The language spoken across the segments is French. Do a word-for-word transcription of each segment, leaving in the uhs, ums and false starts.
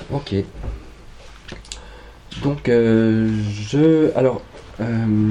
Ok. Donc, euh, je... Alors, euh,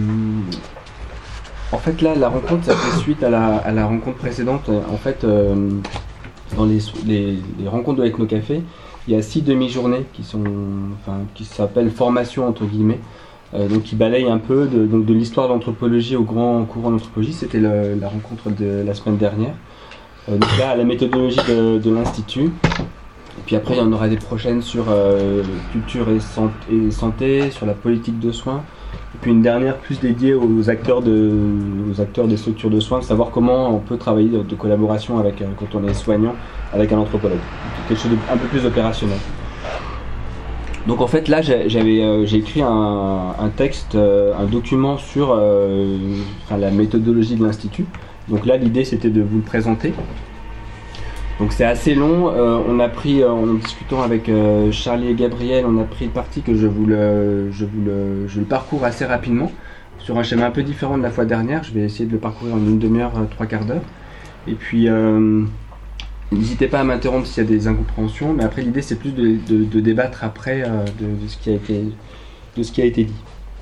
en fait, là, la rencontre, ça fait suite à la, à la rencontre précédente. En fait, euh, dans les, les, les rencontres de Ethno-Café, il y a six demi-journées qui sont, enfin, qui s'appellent formation, entre guillemets, euh, donc qui balayent un peu de, donc de l'histoire de l'anthropologie au grand courant d'anthropologie. C'était le, la rencontre de la semaine dernière. Euh, donc là, la méthodologie de, de l'Institut. Et puis après, il y en aura des prochaines sur euh, culture et santé, et santé, sur la politique de soins. Et puis une dernière plus dédiée aux acteurs, de, aux acteurs des structures de soins, savoir comment on peut travailler de, de collaboration avec, quand on est soignant avec un anthropologue. Quelque chose de, un peu plus opérationnel. Donc en fait là, j'avais, euh, j'ai écrit un, un texte, euh, un document sur euh, enfin, la méthodologie de l'Institut. Donc là, l'idée c'était de vous le présenter. Donc c'est assez long, euh, on a pris, euh, en discutant avec euh, Charlie et Gabriel, on a pris le parti que je vous le, je vous le, je le parcours assez rapidement, sur un schéma un peu différent de la fois dernière. Je vais essayer de le parcourir en une demi-heure, euh, trois quarts d'heure. Et puis, euh, n'hésitez pas à m'interrompre s'il y a des incompréhensions, mais après l'idée c'est plus de, de, de débattre après euh, de, de, ce qui a été, de ce qui a été dit.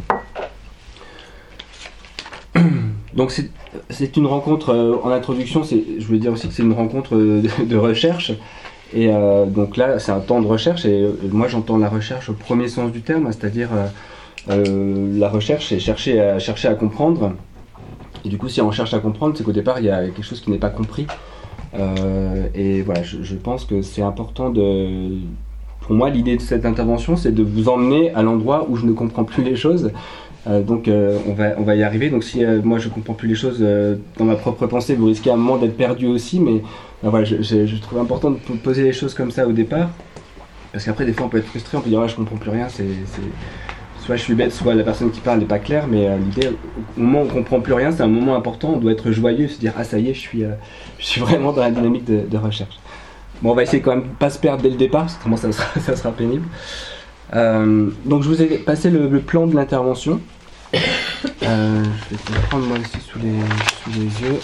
Donc c'est, c'est une rencontre, euh, en introduction, c'est, je voulais dire aussi que c'est une rencontre de, de recherche. Et euh, donc là, c'est un temps de recherche, et euh, moi j'entends la recherche au premier sens du terme, c'est-à-dire euh, euh, la recherche, c'est chercher à, chercher à comprendre. Et du coup, si on cherche à comprendre, c'est qu'au départ, il y a quelque chose qui n'est pas compris. Euh, et voilà, je, je pense que c'est important de... Pour moi, l'idée de cette intervention, c'est de vous emmener à l'endroit où je ne comprends plus les choses. Euh, donc euh, on, va, on va y arriver. Donc si euh, moi je comprends plus les choses euh, dans ma propre pensée, vous risquez à un moment d'être perdu aussi, mais ben voilà, je, je, je trouve important de poser les choses comme ça au départ, parce qu'après des fois on peut être frustré, on peut dire ah, je comprends plus rien, c'est, c'est... soit je suis bête, soit la personne qui parle n'est pas claire, mais euh, l'idée, au moment où on comprend plus rien, c'est un moment important, on doit être joyeux, se dire ah ça y est, je suis, euh, je suis vraiment dans la dynamique de, de recherche. Bon, on va essayer quand même de pas se perdre dès le départ, parce que sinon ça sera, ça sera pénible. Euh, donc je vous ai passé le, le plan de l'intervention. Euh, je vais te le prendre moi ici sous les, sous les yeux.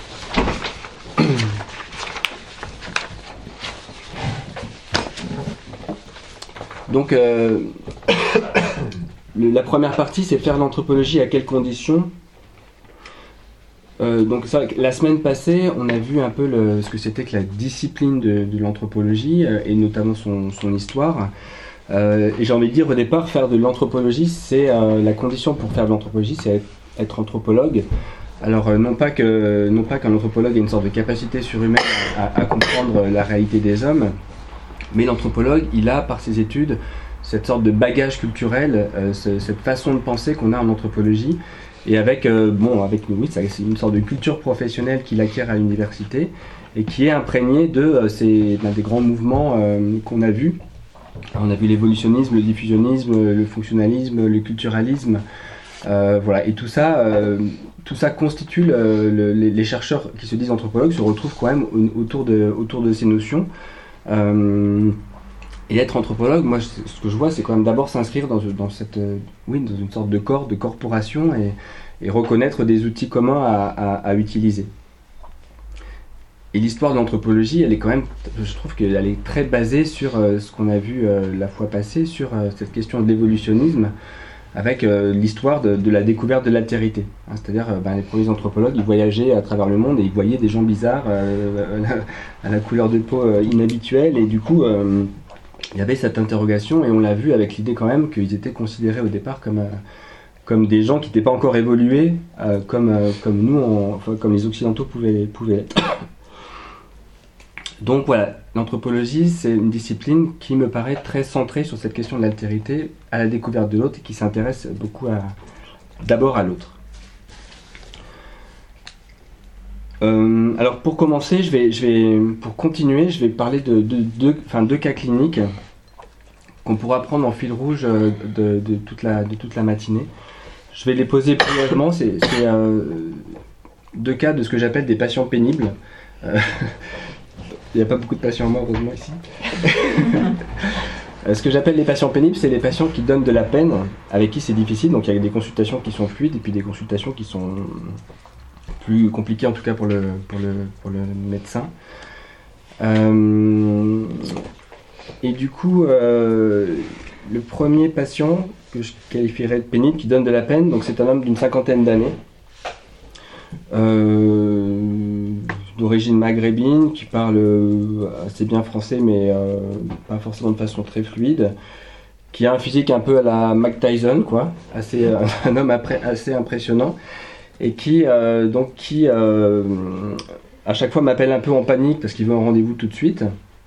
Donc euh, le, la première partie, c'est faire l'anthropologie à quelles conditions. Euh, donc ça, la semaine passée, on a vu un peu le, ce que c'était que la discipline de, de l'anthropologie, euh, et notamment son, son histoire. Euh, et j'ai envie de dire au départ, faire de l'anthropologie, c'est euh, la condition pour faire de l'anthropologie, c'est être, être anthropologue. Alors euh, non pas que non pas qu'un anthropologue ait une sorte de capacité surhumaine à, à comprendre la réalité des hommes, mais l'anthropologue, il a par ses études cette sorte de bagage culturel, euh, ce, cette façon de penser qu'on a en anthropologie, et avec euh, bon avec oui, c'est une sorte de culture professionnelle qu'il acquiert à l'université et qui est imprégnée de euh, ces d'un des grands mouvements euh, qu'on a vus. On a vu l'évolutionnisme, le diffusionnisme, le fonctionnalisme, le culturalisme, euh, voilà. Et tout ça, euh, tout ça constitue le, le, les, les chercheurs qui se disent anthropologues se retrouvent quand même autour de, autour de ces notions. Euh, et être anthropologue, moi, ce que je vois, c'est quand même d'abord s'inscrire dans, dans cette, euh, oui, dans une sorte de corps, de corporation, et, et reconnaître des outils communs à, à, à utiliser. Et l'histoire de l'anthropologie, elle est quand même, je trouve qu'elle est très basée sur euh, ce qu'on a vu euh, la fois passée, sur euh, cette question de l'évolutionnisme, avec euh, l'histoire de, de la découverte de l'altérité. Hein, c'est-à-dire, euh, ben, les premiers anthropologues, ils voyageaient à travers le monde et ils voyaient des gens bizarres, euh, à la couleur de peau euh, inhabituelle, et du coup, euh, il y avait cette interrogation, et on l'a vu avec l'idée quand même qu'ils étaient considérés au départ comme... Euh, comme des gens qui n'étaient pas encore évolués, euh, comme, euh, comme nous, on, enfin, comme les Occidentaux pouvaient, pouvaient l'être. Donc voilà, l'anthropologie, c'est une discipline qui me paraît très centrée sur cette question de l'altérité, à la découverte de l'autre, et qui s'intéresse beaucoup à, d'abord à l'autre. Euh, alors pour commencer, je vais, je vais, pour continuer, je vais parler de, de, de, enfin, deux cas cliniques qu'on pourra prendre en fil rouge de, de, toute, la, de toute la matinée. Je vais les poser brièvement, c'est, c'est euh, deux cas de ce que j'appelle des patients pénibles. Euh, Il n'y a pas beaucoup de patients morts, heureusement, ici. Ce que j'appelle les patients pénibles, c'est les patients qui donnent de la peine, avec qui c'est difficile. Donc il y a des consultations qui sont fluides et puis des consultations qui sont plus compliquées, en tout cas pour le, pour le, pour le médecin. Euh, Et du coup, euh, le premier patient que je qualifierais de pénible, qui donne de la peine, donc c'est un homme d'une cinquantaine d'années, euh, d'origine maghrébine, qui parle assez bien français, mais euh, pas forcément de façon très fluide, qui a un physique un peu à la Mike Tyson, quoi, assez, euh, un homme après, assez impressionnant, et qui, euh, donc, qui euh, à chaque fois m'appelle un peu en panique parce qu'il veut un rendez-vous tout de suite.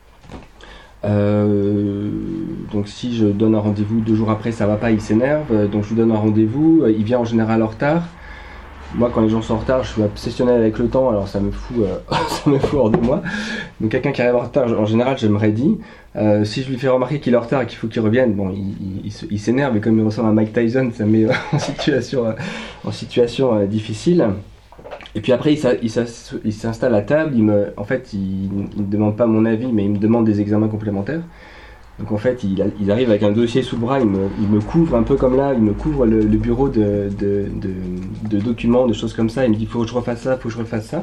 Euh, donc si je donne un rendez-vous deux jours après, ça va pas, il s'énerve, donc je lui donne un rendez-vous, il vient en général en retard. Moi, quand les gens sont en retard, je suis obsessionnel avec le temps, alors ça me fout, euh, ça me fout hors de moi. Donc quelqu'un qui arrive en retard, en général, je me raidis. Euh, si je lui fais remarquer qu'il est en retard et qu'il faut qu'il revienne, bon, il, il, il s'énerve, et comme il ressemble à Mike Tyson, ça me met en situation, euh, en situation euh, difficile. Et puis après, il, il s'installe à table, il me, en fait, il ne me demande pas mon avis, mais il me demande des examens complémentaires. Donc en fait, il, il arrive avec un dossier sous le bras, il me, il me couvre un peu comme là, il me couvre le, le bureau de, de, de, de documents, de choses comme ça, il me dit « faut que je refasse ça, faut que je refasse ça ».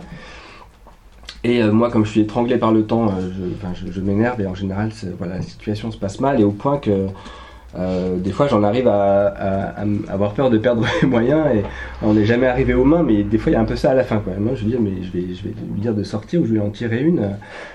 Et euh, moi, comme je suis étranglé par le temps, euh, je, enfin, je, je m'énerve et en général, voilà, la situation se passe mal, et au point que euh, des fois j'en arrive à, à, à avoir peur de perdre les moyens, et on n'est jamais arrivé aux mains, mais des fois il y a un peu ça à la fin, quoi. Moi je lui dis « mais je vais, je vais lui dire de sortir ou je vais en tirer une euh, ».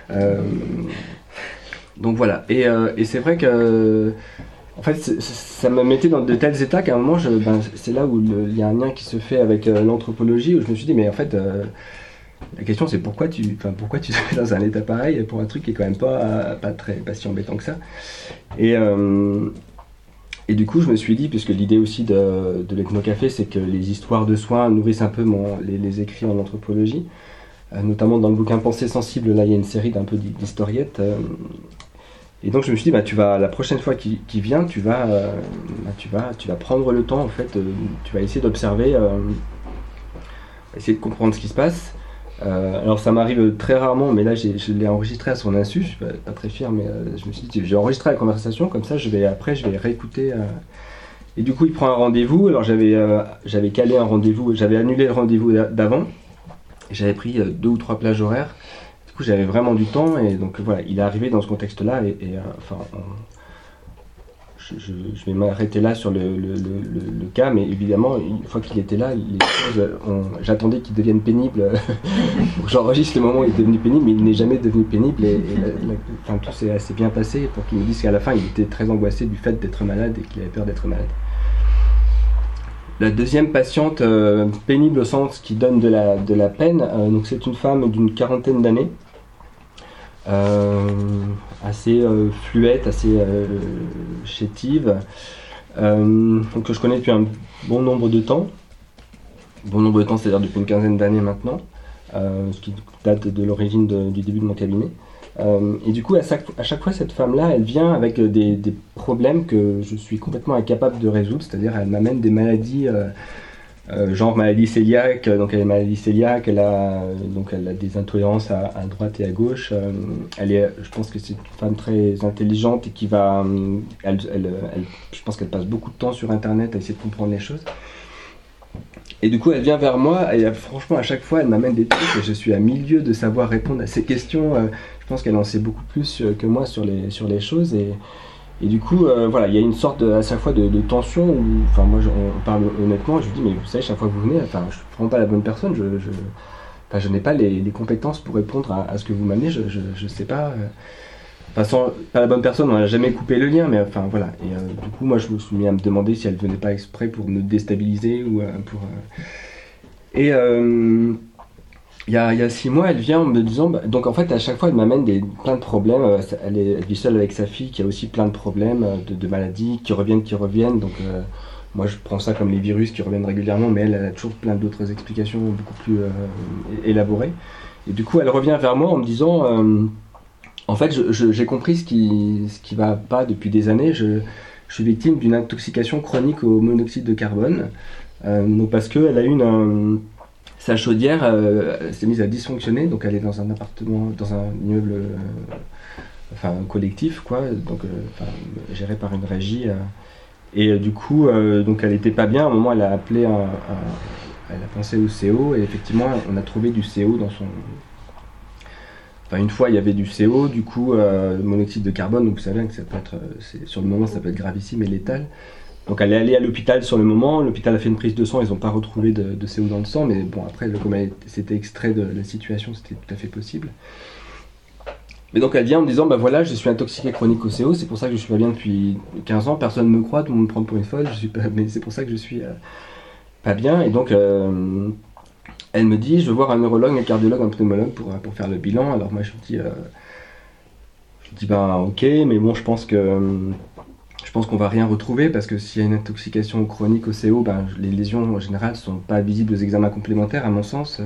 Donc voilà, et, euh, et c'est vrai que en fait, c'est, ça me mettait dans de tels états qu'à un moment, je, ben, c'est là où le, il y a un lien qui se fait avec euh, l'anthropologie, où je me suis dit, mais en fait, euh, la question c'est pourquoi tu, enfin, pourquoi tu te mets dans un état pareil pour un truc qui est quand même pas, pas, très, pas si embêtant que ça. Et, euh, et du coup, je me suis dit, puisque l'idée aussi de, de l'Ethnocafé, c'est que les histoires de soins nourrissent un peu mon, les, les écrits en anthropologie, euh, notamment dans le bouquin Pensée sensible, là il y a une série d'un peu d'historiettes. Euh, Et donc je me suis dit, bah, tu vas, la prochaine fois qu'il, qu'il vient, tu vas, euh, bah, tu, vas, tu vas prendre le temps, en fait, euh, tu vas essayer d'observer, euh, essayer de comprendre ce qui se passe. Euh, alors ça m'arrive très rarement, mais là j'ai, je l'ai enregistré à son insu, je suis pas, pas très fier, mais euh, je me suis dit, j'ai enregistré la conversation, comme ça je vais, après je vais réécouter. Euh, et du coup il prend un rendez-vous, alors j'avais, euh, j'avais calé un rendez-vous, j'avais annulé le rendez-vous d'avant, et j'avais pris euh, deux ou trois plages horaires. Du coup, j'avais vraiment du temps, et donc voilà, il est arrivé dans ce contexte-là, et, et euh, enfin, on, je, je, je vais m'arrêter là sur le, le, le, le cas, mais évidemment, une fois qu'il était là, les choses, on, j'attendais qu'il devienne pénible, pour que j'enregistre le moment où il est devenu pénible, mais il n'est jamais devenu pénible, et, et la, la, enfin, tout s'est assez bien passé pour qu'il me dise qu'à la fin, il était très angoissé du fait d'être malade, et qu'il avait peur d'être malade. La deuxième patiente euh, pénible au sens qui donne de la, de la peine, euh, donc c'est une femme d'une quarantaine d'années, euh, assez euh, fluette, assez euh, chétive, euh, que je connais depuis un bon nombre de temps, bon nombre de temps, c'est-à-dire depuis une quinzaine d'années maintenant, euh, ce qui date de l'origine de, du début de mon cabinet. Euh, et du coup, à chaque, à chaque fois, cette femme-là, elle vient avec des, des problèmes que je suis complètement incapable de résoudre, c'est-à-dire elle m'amène des maladies, euh, euh, genre maladie cœliaque, donc elle est maladie cœliaque, elle a, donc elle a des intolérances à, à droite et à gauche, euh, elle est, je pense que c'est une femme très intelligente et qui va, elle, elle, elle, je pense qu'elle passe beaucoup de temps sur internet à essayer de comprendre les choses. Et du coup, elle vient vers moi, et franchement, à chaque fois, elle m'amène des trucs, et je suis à milieu de savoir répondre à ces questions. Euh, je pense qu'elle en sait beaucoup plus que moi sur les, sur les choses, et, et du coup, euh, voilà, il y a une sorte de, à chaque fois de, de tension, où, enfin, moi, je, on parle honnêtement, je lui dis, mais vous savez, chaque fois que vous venez, enfin, je ne prends pas la bonne personne, je, je, enfin, je n'ai pas les, les compétences pour répondre à, à ce que vous m'amenez, je ne sais pas... Euh, Enfin, sans, pas la bonne personne, on n'a jamais coupé le lien, mais enfin voilà. Et euh, du coup, moi, je me suis mis à me demander si elle venait pas exprès pour me déstabiliser ou euh, pour. Euh... Et il euh, y, a, y a six mois, elle vient en me disant, bah, donc en fait, à chaque fois, elle m'amène des plein de problèmes. Elle, est, elle vit seule avec sa fille, qui a aussi plein de problèmes, de, de maladies qui reviennent, qui reviennent. Donc euh, moi, je prends ça comme les virus qui reviennent régulièrement, mais elle, elle a toujours plein d'autres explications beaucoup plus euh, élaborées. Et du coup, elle revient vers moi en me disant. Euh, En fait, je, je, j'ai compris ce qui ce qui va pas depuis des années. Je, je suis victime d'une intoxication chronique au monoxyde de carbone. Euh, donc parce qu'elle a eu une, un, sa chaudière euh, s'est mise à dysfonctionner. Donc elle est dans un appartement, dans un immeuble, euh, enfin collectif, quoi. Donc euh, enfin, géré par une régie. Euh, et euh, du coup, euh, donc elle était pas bien. À un moment, elle a appelé un, un elle a pensé au C O, et effectivement, on a trouvé du C O dans son Enfin, une fois, il y avait du C O, du coup, euh, monoxyde de carbone, donc vous savez que ça peut être, c'est, sur le moment, ça peut être gravissime et létal. Donc elle est allée à l'hôpital sur le moment, l'hôpital a fait une prise de sang, ils n'ont pas retrouvé de, de C O dans le sang, mais bon, après, comme elle s'était extrait de la situation, c'était tout à fait possible. Mais donc elle vient en me disant, bah voilà, je suis intoxiqué chronique au C O, c'est pour ça que je suis pas bien depuis quinze ans, personne ne me croit, tout le monde me prend pour une folle, je suis pas, mais c'est pour ça que je suis euh, pas bien, et donc... Euh, Elle me dit, je veux voir un neurologue, un cardiologue, un pneumologue pour, pour faire le bilan. Alors moi je lui dis, euh, je dis ben ok, mais bon je pense que je pense qu'on va rien retrouver parce que s'il y a une intoxication chronique au C O, ben les lésions en général sont pas visibles aux examens complémentaires à mon sens.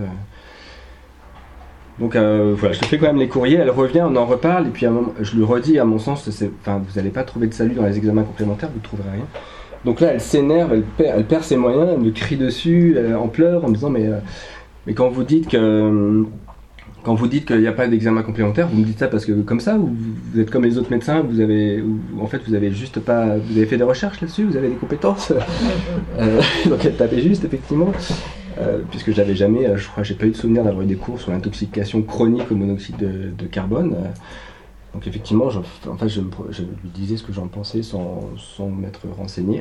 Donc euh, voilà, je te fais quand même les courriers. Elle revient, on en reparle et puis à un moment, je lui redis à mon sens, c'est, enfin vous n'allez pas trouver de salut dans les examens complémentaires, vous ne trouverez rien. Donc là elle s'énerve, elle perd, elle perd ses moyens, elle me crie dessus, elle en pleure en me disant mais euh, Mais quand vous dites que quand vous dites qu'il n'y a pas d'examen complémentaire, vous me dites ça parce que comme ça, ou vous êtes comme les autres médecins, vous avez, ou, en fait, vous avez juste pas, vous avez fait des recherches là-dessus, vous avez des compétences. euh, donc elle tapait juste effectivement, euh, puisque j'avais jamais, je crois, j'ai pas eu de souvenir d'avoir eu des cours sur l'intoxication chronique au monoxyde de, de carbone. Donc effectivement, je, en fait, je, je lui disais ce que j'en pensais sans, sans m'être renseigné.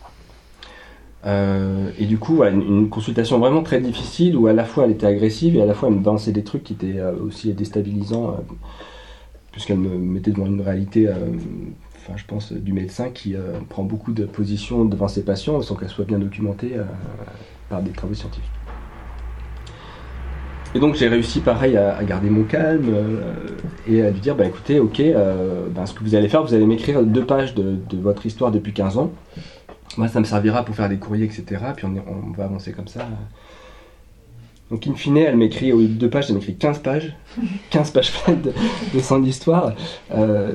Euh, et du coup, voilà, une, une consultation vraiment très difficile où à la fois elle était agressive et à la fois elle me balançait des trucs qui étaient euh, aussi déstabilisants, euh, puisqu'elle me mettait devant une réalité, euh, enfin, je pense, du médecin qui euh, prend beaucoup de positions devant ses patients sans qu'elle soit bien documentée euh, par des travaux scientifiques. Et donc j'ai réussi pareil à, à garder mon calme euh, et à lui dire bah écoutez, ok, euh, bah, ce que vous allez faire, vous allez m'écrire deux pages de, de votre histoire depuis quinze ans. Moi, ça me servira pour faire des courriers, et cetera. Puis on, est, on va avancer comme ça. Donc, in fine, elle m'écrit, au lieu de deux pages, elle m'écrit quinze pages. quinze pages pleines de, de son histoire. Euh,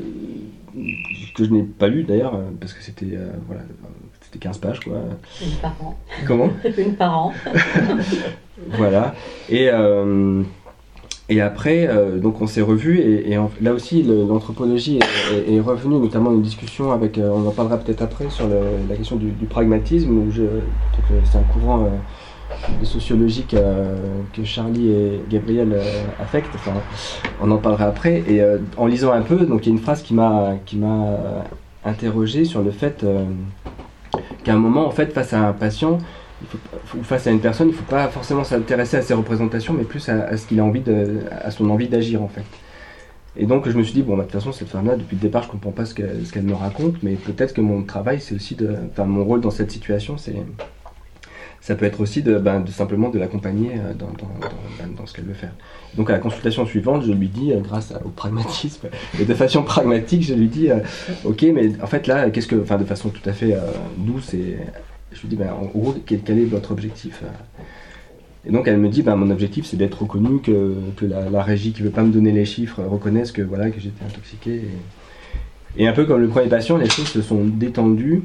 que je n'ai pas lu d'ailleurs, parce que c'était, euh, voilà, c'était quinze pages, quoi. Une par an. Comment ? Une par an. Voilà. Et... Euh, Et après, euh, donc on s'est revus et, et en, là aussi le, l'anthropologie est, est, est revenue, notamment une discussion avec, euh, on en parlera peut-être après, sur le, la question du, du pragmatisme, où je, donc, euh, c'est un courant euh, de sociologie euh, que Charlie et Gabriel euh, affectent, enfin, on en parlera après, et euh, en lisant un peu, donc il y a une phrase qui m'a, qui m'a interrogé sur le fait euh, qu'à un moment, en fait, face à un patient, il faut, ou face à une personne, il ne faut pas forcément s'intéresser à ses représentations, mais plus à, à ce qu'il a envie de, à son envie d'agir en fait. Et donc je me suis dit bon, bah, de toute façon cette femme-là, depuis le départ, je comprends pas ce qu'elle, ce qu'elle me raconte, mais peut-être que mon travail, c'est aussi de, enfin mon rôle dans cette situation, c'est, ça peut être aussi de, ben, de simplement de l'accompagner dans, dans, dans, dans ce qu'elle veut faire. Donc à la consultation suivante, je lui dis, grâce au pragmatisme et de façon pragmatique, je lui dis, euh, ok, mais en fait là, qu'est-ce que, enfin de façon tout à fait euh, douce et je lui dis, ben, en gros, quel, quel est votre objectif ? Et donc elle me dit, ben, mon objectif c'est d'être reconnu, que, que la, la régie qui ne veut pas me donner les chiffres reconnaisse que, voilà, que j'étais intoxiqué. Et, et un peu comme le premier patient, les choses se sont détendues.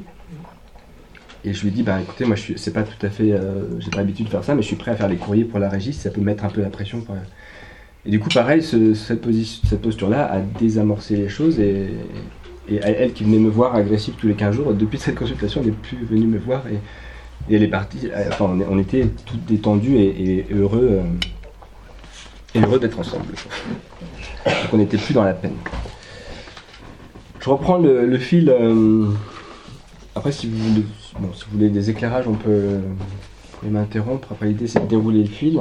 Et je lui dis, ben, écoutez, moi je suis, c'est pas tout à fait, euh, j'ai pas l'habitude de faire ça, mais je suis prêt à faire les courriers pour la régie si ça peut mettre un peu la pression. Pour... Et du coup, pareil, ce, cette, position, cette posture-là a désamorcé les choses et. Et elle qui venait me voir agressive tous les quinze jours, depuis cette consultation, elle n'est plus venue me voir et, et elle est partie. Enfin, on, on était tous détendus et, et heureux, euh, et heureux d'être ensemble. Donc on n'était plus dans la peine. Je reprends le, le fil. Euh, après, si vous, voulez, bon, si vous voulez des éclairages, on peut, vous pouvez m'interrompre. Après, l'idée, c'est de dérouler le fil.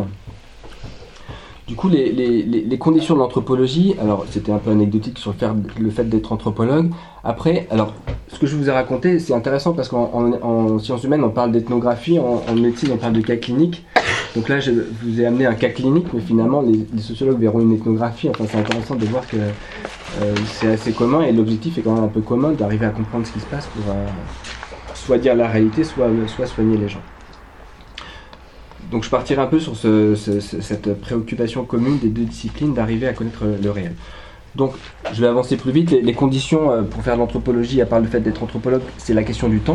Du coup, les, les, les conditions de l'anthropologie, alors c'était un peu anecdotique sur le fait, le fait d'être anthropologue. Après, alors, ce que je vous ai raconté, c'est intéressant parce qu'en en, en sciences humaines, on parle d'ethnographie, en, en médecine, on parle de cas cliniques. Donc là, je vous ai amené un cas clinique, mais finalement, les, les sociologues verront une ethnographie. Enfin, c'est intéressant de voir que euh, c'est assez commun et l'objectif est quand même un peu commun d'arriver à comprendre ce qui se passe pour euh, soit dire la réalité, soit, soit soigner les gens. Donc je partirai un peu sur ce, ce, cette préoccupation commune des deux disciplines d'arriver à connaître le réel. Donc je vais avancer plus vite. Les, les conditions pour faire de l'anthropologie, à part le fait d'être anthropologue, c'est la question du temps.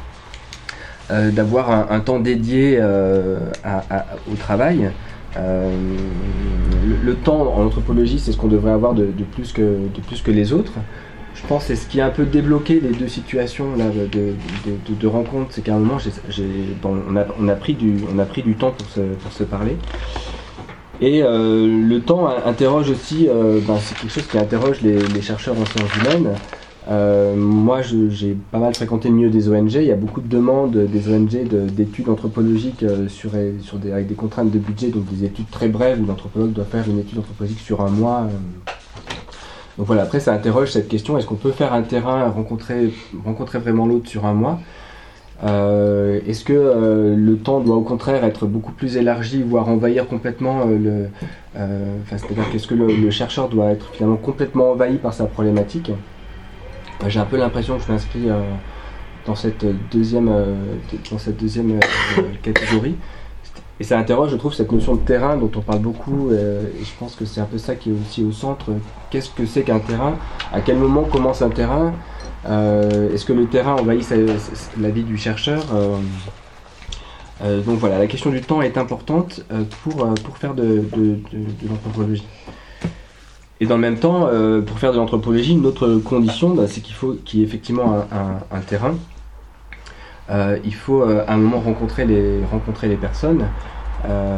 Euh, d'avoir un, un temps dédié euh, à, à, au travail. Euh, le, le temps en anthropologie, c'est ce qu'on devrait avoir de, de, plus que, de plus que les autres. Je pense que c'est ce qui a un peu débloqué les deux situations là, de, de, de, de rencontre, c'est qu'à un moment, j'ai, j'ai, bon, on, a, on, a pris du, on a pris du temps pour se, pour se parler. Et euh, le temps interroge aussi, euh, ben, c'est quelque chose qui interroge les, les chercheurs en sciences humaines. Euh, moi, je, j'ai pas mal fréquenté le milieu des O N G. Il y a beaucoup de demandes des O N G de, d'études anthropologiques euh, sur, sur des, avec des contraintes de budget, donc des études très brèves où l'anthropologue doit faire une étude anthropologique sur un mois. Euh. Donc voilà, après ça interroge cette question, est-ce qu'on peut faire un terrain, rencontrer, rencontrer vraiment l'autre sur un mois ? Euh, est-ce que euh, le temps doit au contraire être beaucoup plus élargi, voire envahir complètement euh, le... Euh, enfin, c'est-à-dire qu'est-ce que le, le chercheur doit être finalement complètement envahi par sa problématique ? J'ai un peu l'impression que je m'inscris euh, dans cette deuxième, euh, dans cette deuxième euh, catégorie. Et ça interroge, je trouve, cette notion de terrain dont on parle beaucoup. Euh, et je pense que c'est un peu ça qui est aussi au centre. Qu'est-ce que c'est qu'un terrain ? À quel moment commence un terrain ? euh, Est-ce que le terrain envahit sa, la vie du chercheur ? euh, euh, Donc voilà, la question du temps est importante euh, pour, euh, pour faire de, de, de, de l'anthropologie. Et dans le même temps, euh, pour faire de l'anthropologie, une autre condition, bah, c'est qu'il faut qu'il y ait effectivement un, un, un terrain. Euh, il faut euh, à un moment rencontrer les, rencontrer les personnes. Euh,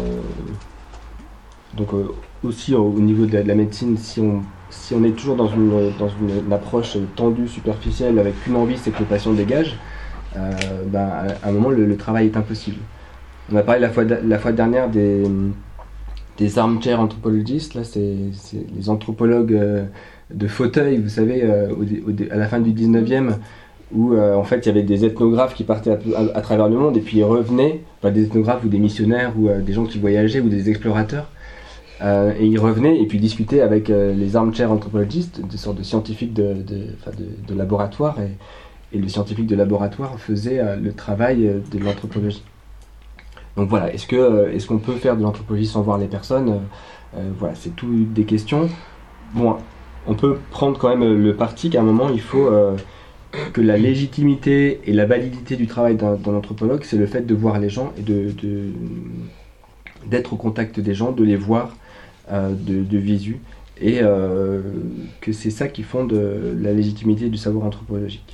donc euh, aussi au, au niveau de la, de la médecine, si on, si on est toujours dans une, dans une, une approche tendue, superficielle, avec qu'une envie, c'est que le patient dégage, euh, bah, à un moment le, le travail est impossible. On a parlé la fois, la fois dernière des... des armchair anthropologistes, là, c'est, c'est les anthropologues euh, de fauteuil, vous savez, euh, au, au, à la fin du dix-neuvième, où euh, en fait il y avait des ethnographes qui partaient à, à, à travers le monde et puis ils revenaient, enfin des ethnographes ou des missionnaires ou euh, des gens qui voyageaient ou des explorateurs, euh, et ils revenaient et puis discutaient avec euh, les armchair anthropologistes, des sortes de scientifiques de, de, enfin de, de laboratoire, et, et le scientifique de laboratoire faisait euh, le travail euh, de l'anthropologie. Donc voilà, est-ce, que, est-ce qu'on peut faire de l'anthropologie sans voir les personnes ? euh, Voilà, c'est tout des questions. Bon, on peut prendre quand même le parti qu'à un moment, il faut euh, que la légitimité et la validité du travail d'un, d'un anthropologue, c'est le fait de voir les gens et de, de, d'être au contact des gens, de les voir euh, de, de visu, et euh, que c'est ça qui fonde la légitimité du savoir anthropologique.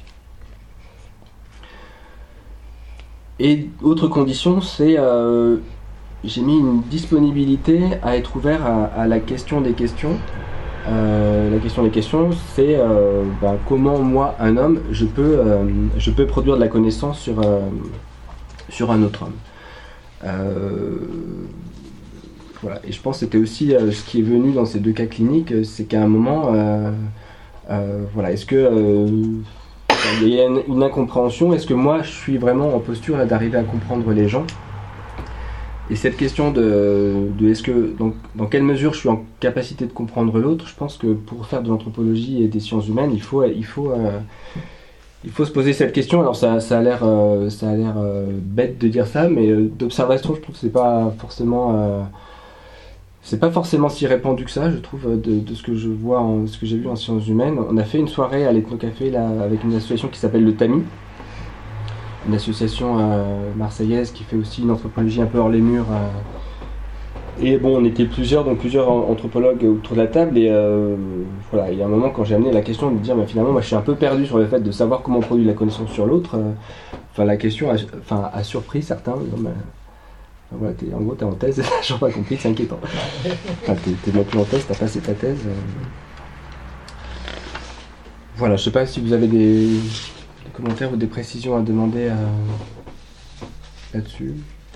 Et autre condition, c'est euh, j'ai mis une disponibilité à être ouvert à, à la question des questions. Euh, la question des questions, c'est euh, ben, comment moi, un homme, je peux, euh, je peux produire de la connaissance sur, euh, sur un autre homme. Euh, voilà. Et je pense que c'était aussi euh, ce qui est venu dans ces deux cas cliniques, c'est qu'à un moment, euh, euh, voilà, est-ce que euh, il y a une, une incompréhension, est-ce que moi je suis vraiment en posture là, d'arriver à comprendre les gens ? Et cette question de, de est-ce que, donc, dans quelle mesure je suis en capacité de comprendre l'autre, je pense que pour faire de l'anthropologie et des sciences humaines, il faut, il faut, euh, il faut se poser cette question. Alors ça, ça a l'air, euh, ça a l'air euh, bête de dire ça, mais euh, d'observation, je trouve que c'est pas forcément... Euh, C'est pas forcément si répandu que ça, je trouve, de, de ce que je vois, en, ce que j'ai vu en sciences humaines. On a fait une soirée à l'Ethnocafé là, avec une association qui s'appelle le Tamis, une association euh, marseillaise qui fait aussi une anthropologie un peu hors les murs. Euh. Et bon, on était plusieurs, donc plusieurs anthropologues autour de la table, et euh, voilà, il y a un moment quand j'ai amené la question de me dire, mais finalement, moi je suis un peu perdu sur le fait de savoir comment on produit la connaissance sur l'autre. Euh, enfin, la question a, enfin, a surpris certains. Comme, euh, Voilà, t'es, en gros, t'es en thèse, j'ai pas compris, c'est inquiétant. Enfin, t'es, t'es même plus en thèse, t'as passé ta thèse. Euh... Voilà, je sais pas si vous avez des, des commentaires ou des précisions à demander à... là-dessus.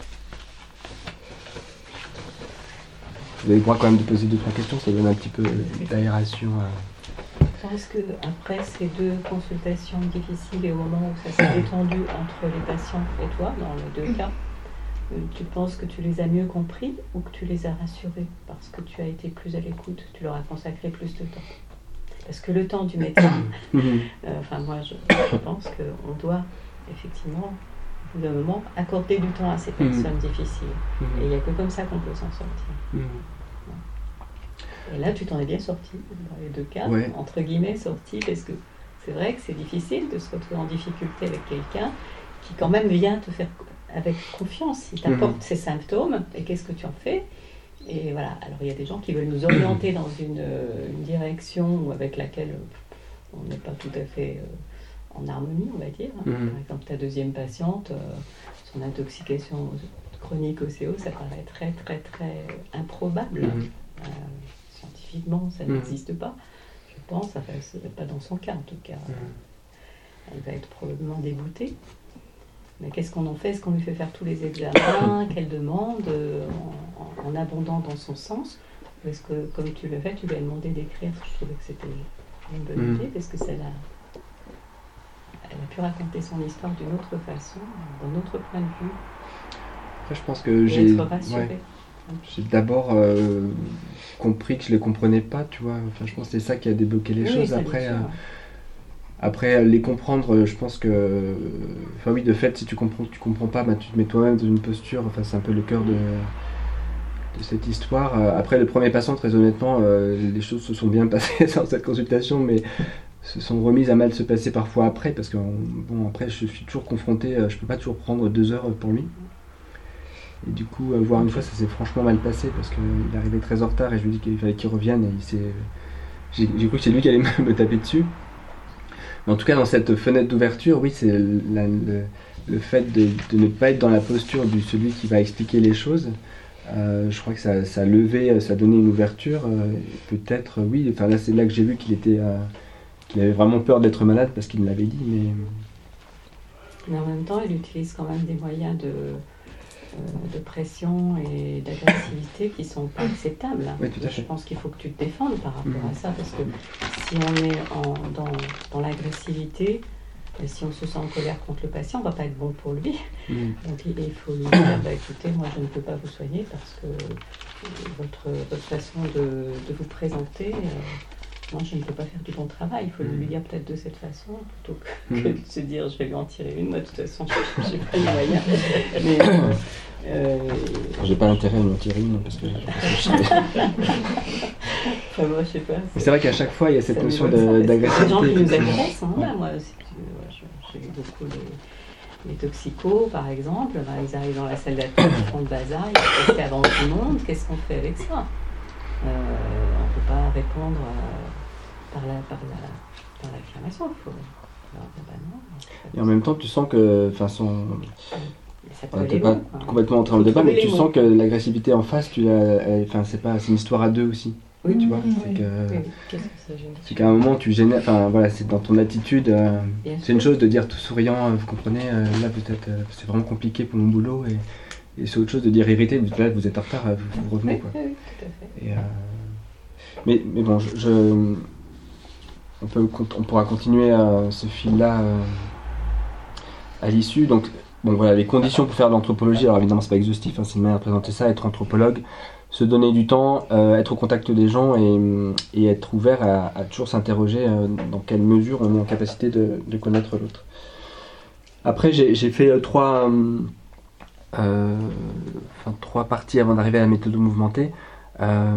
Vous avez le droit quand même de poser deux trois questions, ça donne un petit peu d'aération. À... Je pense que après ces deux consultations difficiles et au moment où ça s'est détendu entre les patients et toi, dans les deux cas, tu penses que tu les as mieux compris ou que tu les as rassurés parce que tu as été plus à l'écoute, tu leur as consacré plus de temps? Parce que le temps du médecin, euh, enfin moi je, je pense qu'on doit effectivement, au bout d'un moment, accorder du temps à ces personnes difficiles. Et il n'y a que comme ça qu'on peut s'en sortir. Et là tu t'en es bien sorti, dans les deux cas, ouais. Entre guillemets sorti, parce que c'est vrai que c'est difficile de se retrouver en difficulté avec quelqu'un qui quand même vient te faire... avec confiance, il t'apporte mmh. ses symptômes, et qu'est-ce que tu en fais ? Et voilà, alors il y a des gens qui veulent nous orienter dans une, une direction avec laquelle on n'est pas tout à fait euh, en harmonie, on va dire. Mmh. Par exemple, ta deuxième patiente, euh, son intoxication chronique O C O, ça paraît très très très improbable. Mhm. Euh, scientifiquement, ça Mhm. n'existe pas. Je pense, enfin, c'est pas dans son cas en tout cas. Mhm. Elle va être probablement dégoûtée. Mais qu'est-ce qu'on en fait? Est-ce qu'on lui fait faire tous les examens qu'elle demande euh, en, en abondant dans son sens? Ou est-ce que, comme tu l'as fait, tu lui as demandé d'écrire? Je trouvais que c'était une bonne Mhm. idée, parce que ça l'a... Elle a pu raconter son histoire d'une autre façon, d'un autre point de vue, Après, je pense que et j'ai être rassurée. ouais, j'ai d'abord euh, compris que je les comprenais pas, tu vois. Enfin, je pense que c'est ça qui a débloqué les Oui, choses. ça, bien Après, sûr. euh, après les comprendre, euh, je pense que, enfin oui, de fait, si tu comprends, tu comprends pas, bah, tu te mets toi-même dans une posture. Enfin, c'est un peu le cœur de, de cette histoire. Euh, Après, le premier passant, très honnêtement, euh, les choses se sont bien passées dans cette consultation, mais se sont remises à mal se passer parfois après, parce que bon, après, je suis toujours confronté. euh, Je peux pas toujours prendre deux heures pour lui. Et du coup, euh, voir une fois, ça s'est franchement mal passé parce qu'il est arrivé très en retard et je lui ai dit qu'il fallait qu'il revienne et il s'est... J'ai, j'ai cru que c'est lui qui allait me, me taper dessus. Mais en tout cas, dans cette fenêtre d'ouverture, oui, c'est la- le, le fait de, de ne pas être dans la posture de celui qui va expliquer les choses. Euh, je crois que ça, ça a levé, ça a donné une ouverture. euh, Peut-être, euh, oui, enfin là, c'est là que j'ai vu qu'il était, euh, qu'il avait vraiment peur d'être malade parce qu'il me l'avait dit. Mais Mais en même temps, elle utilise quand même des moyens de, euh, de pression et d'agressivité qui ne sont pas acceptables. oui, tout à Je fait. pense qu'il faut que tu te défendes par rapport Mhm. à ça, parce que si on est en, dans, dans l'agressivité, et si on se sent en colère contre le patient, on ne va pas être bon pour lui. Mhm. Donc il il faut lui dire, bah, écoutez, moi je ne peux pas vous soigner parce que euh, votre, votre façon de, de vous présenter, euh, moi je ne peux pas faire du bon travail. Il faut Mhm. lui dire peut-être de cette façon, plutôt que, Mhm. que de se dire je vais lui en tirer une. Moi de toute façon, je n'ai pas les moyens. Mais, euh, euh, J'ai pas l'intérêt à lui en tirer une parce que, parce que je sais. enfin, moi, je sais pas. Mais c'est vrai qu'à chaque fois, il y a cette Ça notion m'évoque ça, de- parce que c'est des gens qui nous d'agressivité. agressent. Hein, Ouais. là, moi, si tu veux, ouais, je- j'ai vu beaucoup les, les toxicos, par exemple. Ben, ils arrivent dans la salle d'attente, ils font le bazar, ils se casquent avant tout le monde. Qu'est-ce qu'on fait avec ça? euh, On ne peut pas répondre euh, par la par la par l'affirmation. Il faut leur dire, ben non. Et en même temps, tu sens que, enfin, son, Ça peut voilà, aller t'es pas loin, quoi. complètement entré dans le Faut débat, trouver mais tu les sens mots. que l'agressivité en face, tu l'as, elle- enfin, c'est pas, c'est une histoire à deux aussi. Oui, Tu vois, oui, c'est oui. que, Oui, qu'est-ce que ça gêne? c'est qu'à un moment, tu génères, enfin, voilà, c'est dans ton attitude. euh, Bien c'est une sûr. chose de dire tout souriant, euh, vous comprenez, euh, là, peut-être, euh, c'est vraiment compliqué pour mon boulot, et, et c'est autre chose de dire irrité, vous- là, vous êtes en retard, euh, vous, vous revenez, Oui, quoi. oui, oui, tout à fait. Et, euh, mais, mais bon, je, je- on, peut, on pourra continuer euh, ce fil-là euh, à l'issue. Donc, bon, voilà, les conditions pour faire de l'anthropologie, alors évidemment, c'est pas exhaustif, hein, c'est une manière de présenter ça, être anthropologue, se donner du temps, euh, être au contact des gens et, et être ouvert à, à toujours s'interroger euh, dans quelle mesure on est en capacité de, de connaître l'autre. Après, j'ai, j'ai fait euh, trois, euh, enfin, trois parties avant d'arriver à la méthode mouvementée. Euh,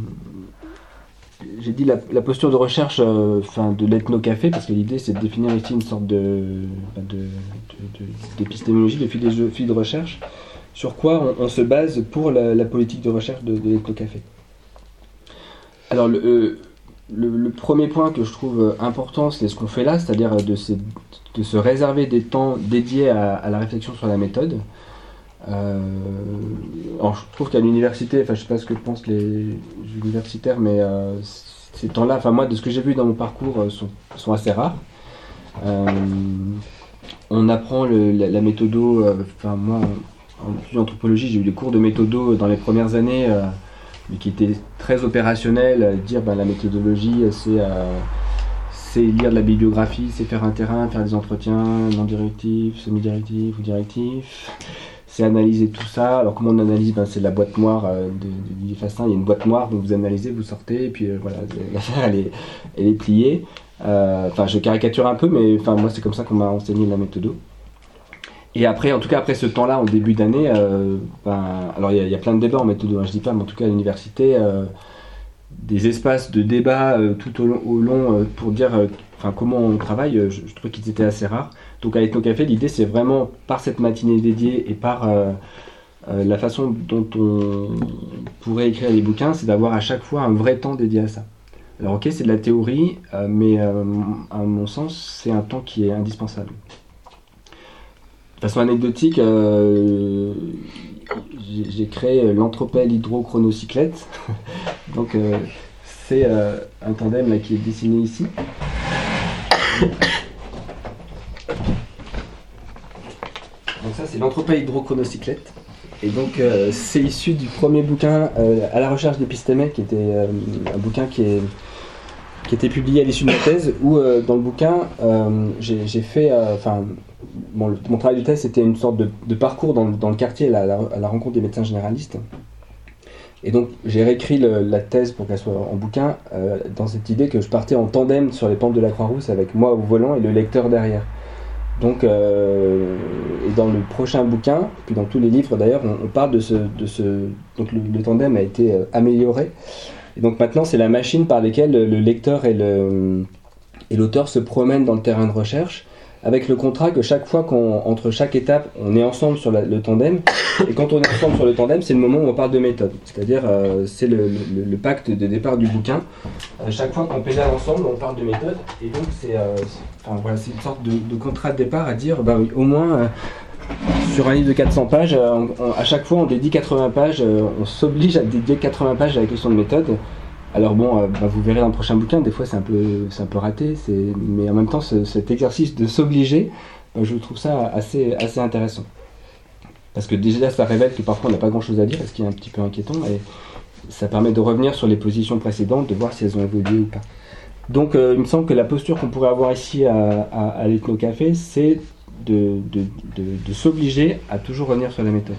j'ai dit la, la posture de recherche euh, enfin, de l'ethnocafé, parce que l'idée c'est de définir ici une sorte de, de, de, de, d'épistémologie, de philosophie de recherche, sur quoi on, on se base pour la, la politique de recherche de, de l'ethnocafé. Alors le, euh, le, le premier point que je trouve important, c'est ce qu'on fait là, c'est-à-dire de se, de se réserver des temps dédiés à, à la réflexion sur la méthode. Euh, alors je trouve qu'à l'université, enfin je sais pas ce que pensent les universitaires, mais euh, ces temps-là, enfin moi de ce que j'ai vu dans mon parcours, euh, sont, sont assez rares. Euh, on apprend le, la, la méthodo, euh, enfin moi en, en plus d'anthropologie, j'ai eu des cours de méthodo dans les premières années, euh, mais qui étaient très opérationnels, euh, dire ben, la méthodologie c'est euh, c'est lire de la bibliographie, c'est faire un terrain, faire des entretiens non directifs, semi-directifs ou directifs. C'est analyser tout ça. Alors comment on analyse? Ben, c'est la boîte noire euh, de, de Didier Fassin. Il y a une boîte noire, donc vous analysez, vous sortez, et puis euh, voilà, l'affaire elle est, elle est pliée. Euh, Enfin, je caricature un peu, mais enfin moi c'est comme ça qu'on m'a enseigné la méthode. Et après, en tout cas après ce temps-là, en début d'année, euh, ben, alors il y, y a plein de débats en méthode, hein, je dis pas, mais en tout cas à l'université, euh, des espaces de débat euh, tout au long, au long euh, pour dire euh, enfin, comment on travaille, euh, je, je trouve qu'ils étaient assez rares. Donc à l'ethnocafé, l'idée c'est vraiment par cette matinée dédiée et par euh, euh, la façon dont on pourrait écrire les bouquins, c'est d'avoir à chaque fois un vrai temps dédié à ça. Alors ok, c'est de la théorie, euh, mais euh, à mon sens, c'est un temps qui est indispensable. De façon anecdotique, euh, j'ai, j'ai créé l'Anthropelle hydrochronocyclette. Donc euh, c'est euh, un tandem là, qui est dessiné ici. Donc ça c'est l'Anthropelle hydrochronocyclette. Et donc euh, c'est issu du premier bouquin euh, À la recherche d'épistémèques, qui était euh, un bouquin qui est qui était publié à l'issue de ma thèse, où euh, dans le bouquin, euh, j'ai, j'ai fait, enfin, euh, bon, le, mon travail de thèse c'était une sorte de, de parcours dans, dans le quartier à la, à la rencontre des médecins généralistes. Et donc j'ai réécrit le, la thèse pour qu'elle soit en bouquin, euh, dans cette idée que je partais en tandem sur les pentes de la Croix-Rousse avec moi au volant et le lecteur derrière. Donc, euh, et dans le prochain bouquin, puis dans tous les livres d'ailleurs, on, on parle de ce, de ce, donc le, le tandem a été euh, amélioré. Et donc maintenant, c'est la machine par laquelle le lecteur et, le, et l'auteur se promènent dans le terrain de recherche, avec le contrat que chaque fois qu'on, entre chaque étape, on est ensemble sur la, le tandem. Et quand on est ensemble sur le tandem, c'est le moment où on parle de méthode. C'est-à-dire, euh, c'est le, le, le pacte de départ du bouquin. Euh, chaque fois qu'on pédale ensemble, on parle de méthode. Et donc, c'est, euh, c'est, enfin, voilà, c'est une sorte de, de contrat de départ à dire, bah oui, au moins... Euh, sur un livre de quatre cents pages, on, on, à chaque fois on dédie quatre-vingts pages, euh, on s'oblige à dédier quatre-vingts pages à la question de méthode. Alors bon, euh, bah vous verrez dans le prochain bouquin, des fois c'est un peu, c'est un peu raté, c'est, mais en même temps ce, cet exercice de s'obliger, euh, je trouve ça assez, assez intéressant. Parce que déjà ça révèle que parfois on n'a pas grand chose à dire, ce qui est un petit peu inquiétant, et ça permet de revenir sur les positions précédentes, de voir si elles ont évolué ou pas. Donc euh, il me semble que la posture qu'on pourrait avoir ici à, à, à l'Ethnocafé, c'est De, de, de, de s'obliger à toujours revenir sur la méthode.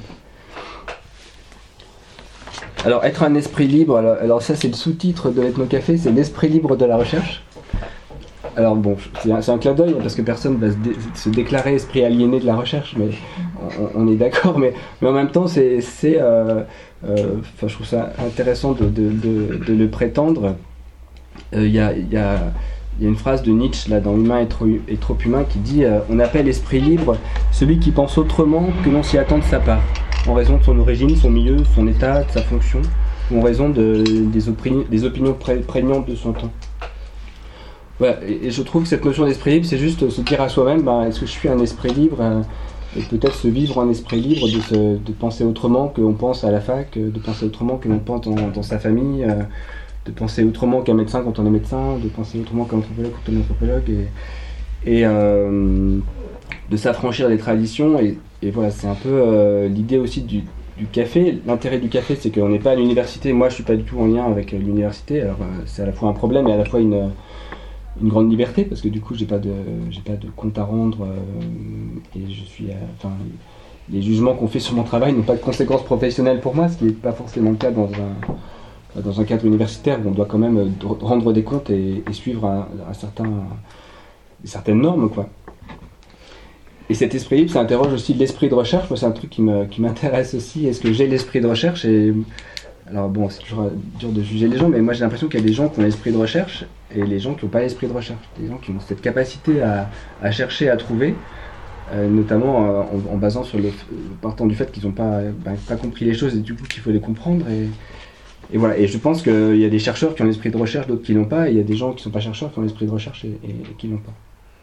Alors, être un esprit libre, alors, alors ça c'est le sous-titre de l'Ethnocafé, c'est l'esprit libre de la recherche. Alors bon, c'est un, c'est un clin d'œil, parce que personne va se, dé, se déclarer esprit aliéné de la recherche, mais on, on est d'accord, mais, mais en même temps, c'est, c'est, euh, euh, je trouve ça intéressant de, de, de, de le prétendre. Il euh, y a... Y a Il y a une phrase de Nietzsche là, dans Humain et trop, et trop humain qui dit euh, « On appelle esprit libre celui qui pense autrement que l'on s'y attend de sa part, en raison de son origine, son milieu, son état, de sa fonction, ou en raison de, des, opini- des opinions pré- prégnantes de son temps. » Voilà, et, et je trouve que cette notion d'esprit libre, c'est juste se dire à soi-même bah, « Est-ce que je suis un esprit libre euh, ?» Et peut-être se vivre un esprit libre, de, se, de penser autrement que l'on pense à la fac, de penser autrement que l'on pense dans, dans sa famille, euh, de penser autrement qu'un médecin quand on est médecin, de penser autrement qu'un anthropologue quand on est anthropologue, et, et euh, de s'affranchir des traditions. Et, et voilà, c'est un peu euh, l'idée aussi du, du café. L'intérêt du café, c'est qu'on n'est pas à l'université. Moi, je suis pas du tout en lien avec l'université. Alors, euh, c'est à la fois un problème et à la fois une, une grande liberté, parce que du coup, j'ai pas de, j'ai pas de compte à rendre, euh, et je suis, euh, enfin, les jugements qu'on fait sur mon travail n'ont pas de conséquences professionnelles pour moi, ce qui n'est pas forcément le cas dans un dans un cadre universitaire où on doit quand même rendre des comptes et, et suivre un, un certain, certaines normes, quoi. Et cet esprit libre, ça interroge aussi l'esprit de recherche. Moi, c'est un truc qui, me, qui m'intéresse aussi. Est-ce que j'ai l'esprit de recherche? Et, alors bon, c'est toujours dur de juger les gens, mais moi j'ai l'impression qu'il y a des gens qui ont l'esprit de recherche et les gens qui n'ont pas l'esprit de recherche. Des gens qui ont cette capacité à, à chercher, à trouver, euh, notamment euh, en, en basant sur le, partant du fait qu'ils n'ont pas, bah, pas compris les choses et du coup qu'il faut les comprendre. Et, Et voilà, et je pense qu'il y a des chercheurs qui ont l'esprit de recherche, d'autres qui l'ont pas, et il y a des gens qui ne sont pas chercheurs qui ont l'esprit de recherche et, et, et qui l'ont pas.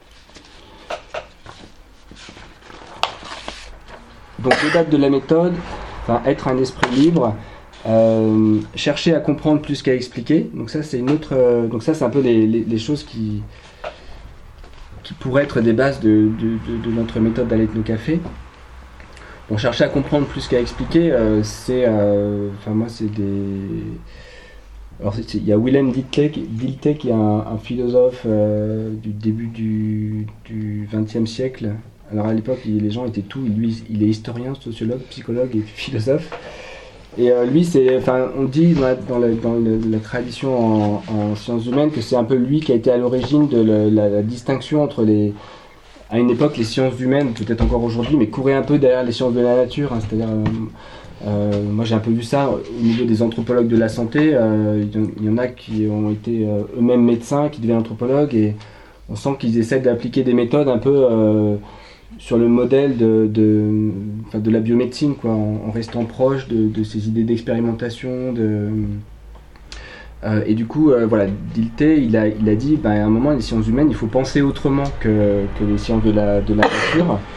Donc au-delà de la méthode, enfin, être un esprit libre, euh, chercher à comprendre plus qu'à expliquer. Donc ça c'est une autre, euh, donc ça c'est un peu les, les, les choses qui, qui pourraient être des bases de, de, de, de notre méthode à l'Ethnocafé. Bon, chercher à comprendre plus qu'à expliquer, euh, c'est, euh, enfin moi c'est des, alors il y a Willem Dilthey, Dilthey qui est un, un philosophe euh, du début du du vingtième siècle. Alors à l'époque il, les gens étaient tout, lui il est historien, sociologue, psychologue et philosophe. Et euh, lui c'est, enfin on dit dans la, dans la, dans la, la tradition en, en sciences humaines que c'est un peu lui qui a été à l'origine de la, la, la distinction entre les à une époque, les sciences humaines, peut-être encore aujourd'hui, mais couraient un peu derrière les sciences de la nature. Hein, c'est-à-dire, euh, euh, moi j'ai un peu vu ça au niveau des anthropologues de la santé. Euh, il y en a qui ont été euh, eux-mêmes médecins, qui deviennent anthropologues, et on sent qu'ils essaient d'appliquer des méthodes un peu euh, sur le modèle de, de, enfin, de la biomédecine, quoi, en, en restant proche de, de ces idées d'expérimentation, de... Euh, et du coup, euh, voilà, Dilthey, il a, il a dit, bah, à un moment, les sciences humaines, il faut penser autrement que, que les sciences de la, de la nature.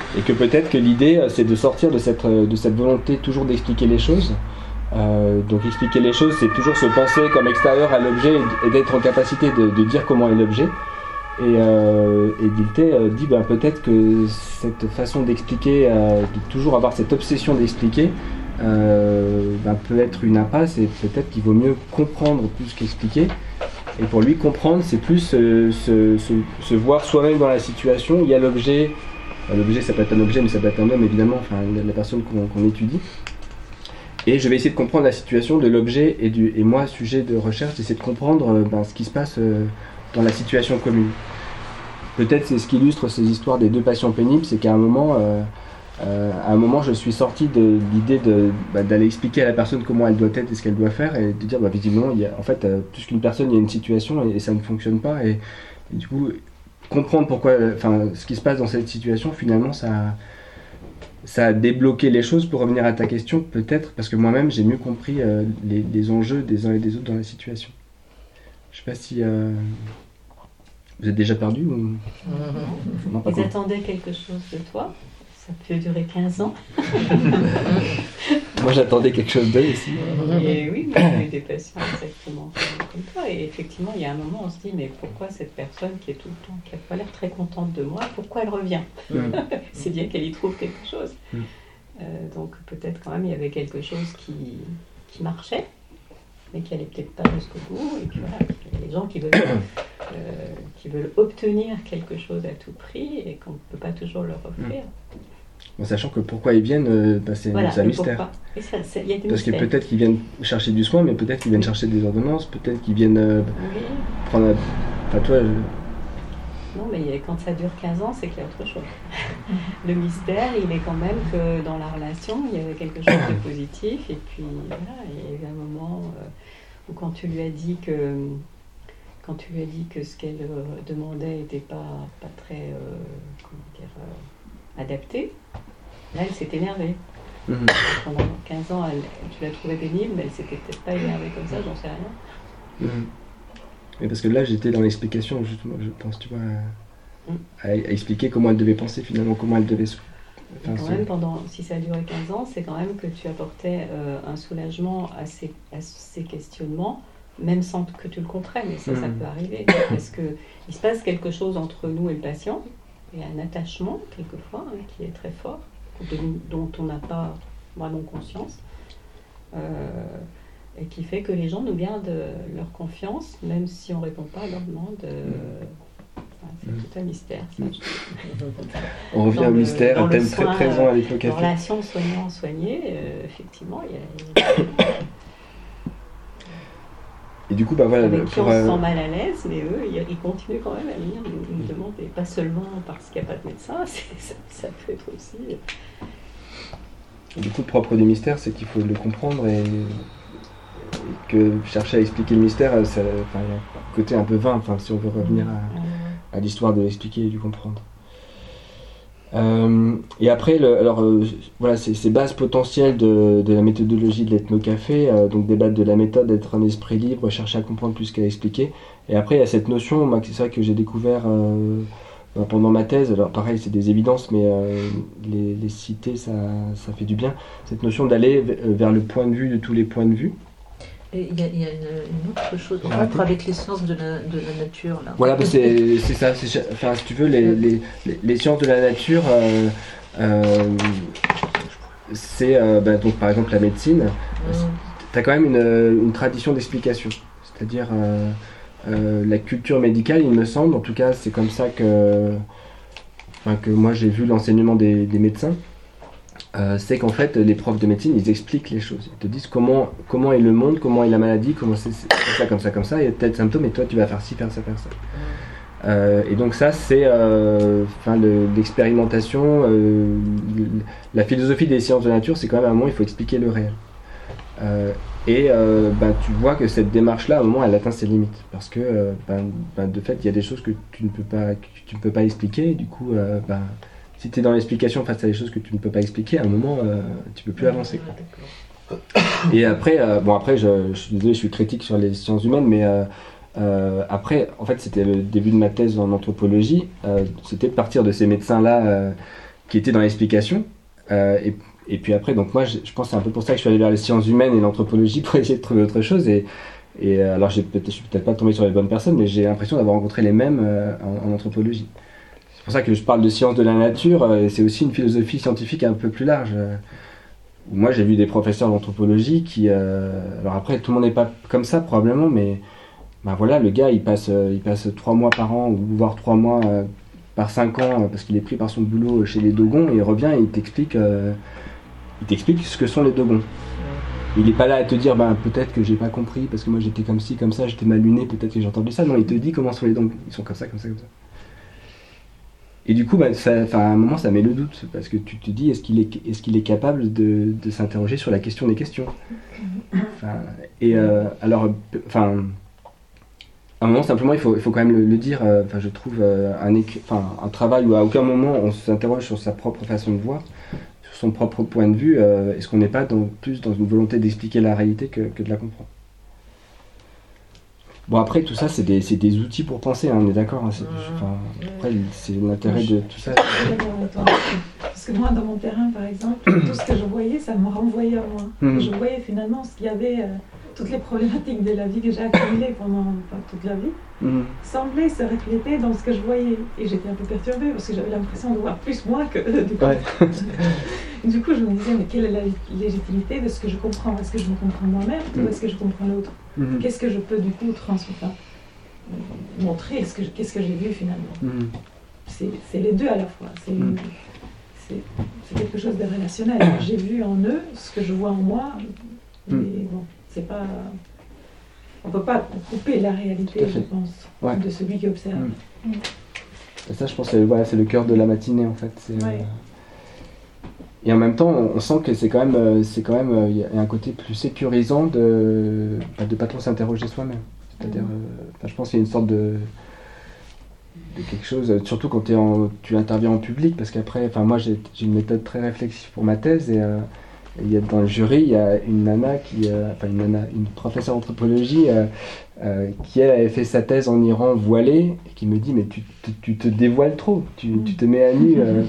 Et que peut-être que l'idée, c'est de sortir de cette, de cette volonté toujours d'expliquer les choses. Euh, donc expliquer les choses, c'est toujours se penser comme extérieur à l'objet et d'être en capacité de, de dire comment est l'objet. Et, euh, et Dilthey euh, dit ben, peut-être que cette façon d'expliquer, euh, de toujours avoir cette obsession d'expliquer, euh, ben, peut être une impasse, et peut-être qu'il vaut mieux comprendre plus qu'expliquer. Et pour lui, comprendre, c'est plus euh, se, se, se voir soi-même dans la situation. Il y a l'objet, l'objet ça peut être un objet, mais ça peut être un homme évidemment, enfin la personne qu'on, qu'on étudie. Et je vais essayer de comprendre la situation de l'objet et, du, et moi, sujet de recherche, j'essaie de comprendre euh, ben, ce qui se passe euh, dans la situation commune. Peut-être c'est ce qui illustre ces histoires des deux patients pénibles, c'est qu'à un moment, euh, euh, à un moment, je suis sorti de l'idée de, bah, d'aller expliquer à la personne comment elle doit être et ce qu'elle doit faire, et de dire, bah, visiblement, il y a, en fait, euh, plus qu'une personne, il y a une situation et, et ça ne fonctionne pas. Et, et du coup, comprendre pourquoi, enfin, ce qui se passe dans cette situation, finalement, ça. Ça a débloqué les choses pour revenir à ta question, peut-être, parce que moi-même j'ai mieux compris euh, les, les enjeux des uns et des autres dans la situation. Je sais pas si euh, vous êtes déjà perdu ou non, pas Ils attendaient quelque chose de toi. Ça peut durer quinze ans. Moi j'attendais quelque chose d'eux aussi. Et oui, moi j'ai eu des patients exactement comme toi. Et effectivement, il y a un moment, on se dit, mais pourquoi cette personne qui est tout le temps, qui n'a pas l'air très contente de moi, pourquoi elle revient mm. C'est bien qu'elle y trouve quelque chose. Mm. Euh, donc peut-être quand même il y avait quelque chose qui, qui marchait, mais qui n'allait peut-être pas jusqu'au bout. Et puis voilà, il y a des gens qui veulent, euh, qui veulent obtenir quelque chose à tout prix et qu'on ne peut pas toujours leur offrir. Mm. En sachant que pourquoi ils viennent, euh, bah, c'est, voilà, c'est un mystère. Et ça, c'est, y a des Parce mystères. que peut-être qu'ils viennent chercher du soin, mais peut-être qu'ils viennent chercher des ordonnances, peut-être qu'ils viennent euh, oui. prendre... Enfin, toi... Je... Non, mais quand ça dure quinze ans, c'est qu'il y a autre chose. Le mystère, il est quand même que dans la relation, il y avait quelque chose de positif, et puis voilà, il y a eu un moment euh, où quand tu lui as dit que... Quand tu lui as dit que ce qu'elle euh, demandait n'était pas, pas très... Euh, comment dire... Euh, adapté, là elle s'est énervée. Mmh. Pendant quinze ans, elle, tu l'as trouvée pénible, mais elle s'était peut-être pas énervée comme ça, j'en sais rien. Mmh. Mais parce que là j'étais dans l'explication, justement, je pense, tu vois, à, mmh. à, à expliquer comment elle devait penser finalement, comment elle devait... Enfin, quand même, pendant, si ça a duré quinze ans, c'est quand même que tu apportais euh, un soulagement à ces, à ces questionnements, même sans que tu le comprennes, et ça, mmh. ça peut arriver, parce qu'il se passe quelque chose entre nous et le patient, et un attachement, quelquefois, hein, qui est très fort, de, dont on n'a pas vraiment conscience, euh, et qui fait que les gens nous gardent leur confiance, même si on ne répond pas à leur demande. Euh, enfin, c'est mmh. tout un mystère. Ça, on revient au mystère, un thème soin, très présent avec le café. En relation soignant-soigné, euh, effectivement, il y a... Et du coup, bah voilà. Avec qui on euh... se sent mal à l'aise, mais eux, ils, ils continuent quand même à venir nous, nous demander, pas seulement parce qu'il n'y a pas de médecin, c'est, ça, ça peut être aussi. Et du coup, le propre du mystère, c'est qu'il faut le comprendre et, et que chercher à expliquer le mystère, ça, enfin, il y a un côté un peu vain, enfin, si on veut revenir à, à l'histoire de l'expliquer et du comprendre. Euh, et après, le, alors euh, voilà, c'est ces bases potentielles de, de la méthodologie de l'ethnocafé, euh, donc débattre de la méthode, d'être un esprit libre, chercher à comprendre plus qu'à expliquer. Et après, il y a cette notion, moi, c'est ça que j'ai découvert euh, pendant ma thèse. Alors pareil, c'est des évidences, mais euh, les, les citer, ça, ça fait du bien. Cette notion d'aller vers le point de vue de tous les points de vue. Et il y a, il y a une, une autre chose, on rentre avec les sciences de la, de la nature. Là. Voilà, bah c'est, c'est ça, c'est, enfin, si tu veux, les, les, les, les sciences de la nature, euh, euh, c'est, euh, bah, donc par exemple la médecine, mmh. tu as quand même une, une tradition d'explication, c'est-à-dire euh, euh, la culture médicale, il me semble, en tout cas c'est comme ça que, enfin, que moi j'ai vu l'enseignement des, des médecins. Euh, c'est qu'en fait les profs de médecine ils expliquent les choses, ils te disent comment, comment est le monde, comment est la maladie, comment c'est, c'est comme ça, comme ça, comme ça, il y a tel symptôme et toi tu vas faire ci, faire ça, faire ça. Euh, et donc ça c'est euh, le, l'expérimentation, euh, la philosophie des sciences de la nature, c'est quand même à un moment il faut expliquer le réel. Euh, et euh, ben, tu vois que cette démarche là à un moment elle atteint ses limites parce que euh, ben, ben, de fait il y a des choses que tu ne peux pas, que tu ne peux pas expliquer, du coup euh, ben, si tu es dans l'explication face à des choses que tu ne peux pas expliquer, à un moment, euh, tu ne peux plus avancer. Quoi. Et après, euh, bon après, je, je suis désolé, je suis critique sur les sciences humaines, mais euh, euh, après, en fait, c'était le début de ma thèse en anthropologie, euh, c'était de partir de ces médecins-là euh, qui était dans l'explication. Euh, et, et puis après, donc moi, je, je pense que c'est un peu pour ça que je suis allé vers les sciences humaines et l'anthropologie pour essayer de trouver autre chose. Et, et euh, alors, j'ai peut-être, je suis peut-être pas tombé sur les bonnes personnes, mais j'ai l'impression d'avoir rencontré les mêmes euh, en, en anthropologie. C'est pour ça que je parle de sciences de la nature, euh, et c'est aussi une philosophie scientifique un peu plus large. Euh, moi, j'ai vu des professeurs d'anthropologie qui... Euh, alors après, tout le monde n'est pas comme ça, probablement, mais ben voilà, le gars, il passe, euh, il passe trois mois par an, ou voire trois mois euh, par cinq ans, euh, parce qu'il est pris par son boulot chez les Dogons, et il revient et il t'explique, euh, il t'explique ce que sont les Dogons. Il n'est pas là à te dire, ben, peut-être que j'ai pas compris, parce que moi j'étais comme ci, comme ça, j'étais mal luné, peut-être que j'ai entendu ça. Non, il te dit comment sont les Dogons. Ils sont comme ça, comme ça, comme ça. Et du coup, ben, ça, à un moment, ça met le doute, parce que tu te dis, est-ce qu'il est, est-ce qu'il est capable de, de s'interroger sur la question des questions. Enfin, et euh, alors, enfin, à un moment, simplement, il faut, il faut quand même le, le dire, euh, enfin, je trouve euh, un, écri- enfin, un travail où à aucun moment on s'interroge sur sa propre façon de voir, sur son propre point de vue, euh, est-ce qu'on n'est pas dans, plus dans une volonté d'expliquer la réalité que, que de la comprendre. Bon, après, tout ça, c'est des, c'est des outils pour penser, hein, on est d'accord, hein, c'est, enfin, après, c'est l'intérêt de tout ça. Parce que moi, dans mon terrain, par exemple, tout ce que je voyais, ça me renvoyait à moi. Mm. Je voyais finalement ce qu'il y avait, euh, toutes les problématiques de la vie que j'ai accumulées pendant enfin, toute la vie, Mm. semblaient se refléter dans ce que je voyais. Et j'étais un peu perturbée parce que j'avais l'impression de voir plus moi que euh, du coup. Ouais. Du coup, je me disais, mais quelle est la légitimité de ce que je comprends? Est-ce que je me comprends moi-même Mm. ou est-ce que je comprends l'autre? Mm. Qu'est-ce que je peux du coup transmettre, enfin, montrer? Est-ce que je- Qu'est-ce que j'ai vu finalement? Mm. C'est c'est les deux à la fois. C'est Mm. c'est- c'est quelque chose de relationnel. J'ai vu en eux ce que je vois en moi. Et Mm. bon, c'est pas. On peut pas couper la Tout réalité, à fait. je pense, Ouais. de celui qui observe. Mm. Et ça, je pense, c'est, voilà, c'est le cœur de la matinée, en fait. C'est, Ouais. euh, Et en même temps, on, on sent que c'est quand même, euh, c'est quand même, euh, il y a un côté plus sécurisant de, bah, de pas trop s'interroger soi-même. C'est-à-dire, euh, enfin, je pense qu'il y a une sorte de, de quelque chose, euh, surtout quand t'es en, tu interviens en public, parce qu'après, enfin moi j'ai, j'ai une méthode très réflexive pour ma thèse et euh, il y a, dans le jury, il y a une nana qui, euh, enfin une nana, une professeure d'anthropologie euh, euh, qui elle avait fait sa thèse en Iran voilée et qui me dit mais tu, te- tu te dévoiles trop, tu, tu te mets à nu. euh.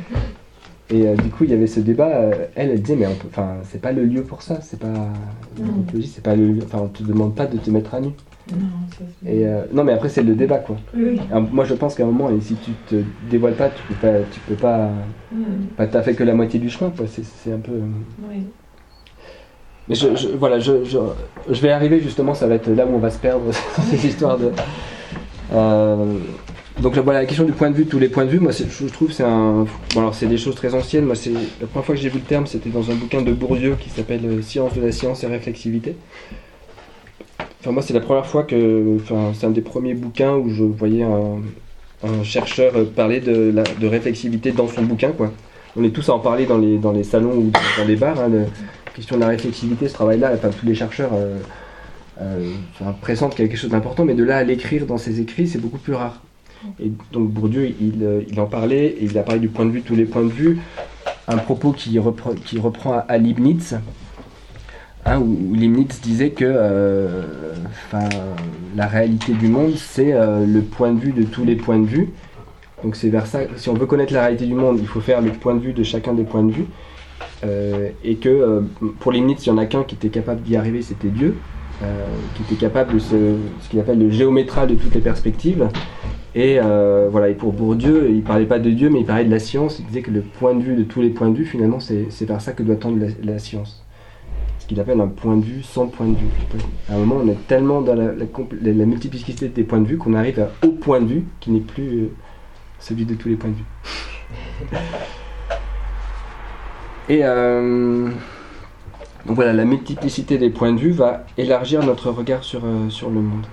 Et euh, du coup il y avait ce débat. euh, elle, elle disait mais on peut, enfin c'est pas le lieu pour ça, c'est pas l'anthropologie, c'est pas le lieu, enfin on te demande pas de te mettre à nu. Non, ça, c'est- Et euh, non mais après c'est le débat quoi. Oui, oui. Alors, moi je pense qu'à un moment et si tu te dévoiles pas, tu peux pas, tu peux pas, Mm. pas t'as fait que la moitié du chemin quoi. C'est, c'est un peu. euh, Oui. Mais je, je- voilà, je, je, je vais arriver justement, ça va être là où on va se perdre dans cette histoire de. Euh, donc voilà, la question du point de vue, tous les points de vue, moi c'est, je trouve c'est un. Bon alors c'est des choses très anciennes. Moi c'est la première fois que j'ai vu le terme, c'était dans un bouquin de Bourdieu qui s'appelle euh, Science de la science et réflexivité. Enfin moi c'est la première fois que, enfin c'est un des premiers bouquins où je voyais un, un chercheur parler de, la, de réflexivité dans son bouquin quoi. On est tous à en parler dans les, dans les salons ou dans les bars. Hein, le, la question de la réflexivité, ce travail-là, enfin tous les chercheurs euh, euh, enfin, pressentent quelque chose d'important, mais de là à l'écrire dans ses écrits, c'est beaucoup plus rare. Et donc Bourdieu, il, euh, il en parlait, et il a parlé du point de vue, tous les points de vue, un propos qui, repre, qui reprend à, à Leibniz, hein, où, où Leibniz disait que euh, enfin, la réalité du monde, c'est euh, le point de vue de tous les points de vue. Donc c'est vers ça, si on veut connaître la réalité du monde, il faut faire le point de vue de chacun des points de vue. Euh, et que euh, pour Leibniz, il y en a qu'un qui était capable d'y arriver, c'était Dieu, euh, qui était capable de ce, ce qu'il appelle le géométral de toutes les perspectives. Et euh, voilà, et pour Bourdieu, il parlait pas de Dieu, mais il parlait de la science. Il disait que le point de vue de tous les points de vue, finalement, c'est, c'est vers ça que doit tendre la, la science. Ce qu'il appelle un point de vue sans point de vue. À un moment, on est tellement dans la, la, la, la multiplicité des points de vue qu'on arrive à un haut point de vue qui n'est plus euh, celui de tous les points de vue. Et euh, donc voilà, la multiplicité des points de vue va élargir notre regard sur, euh, sur le monde.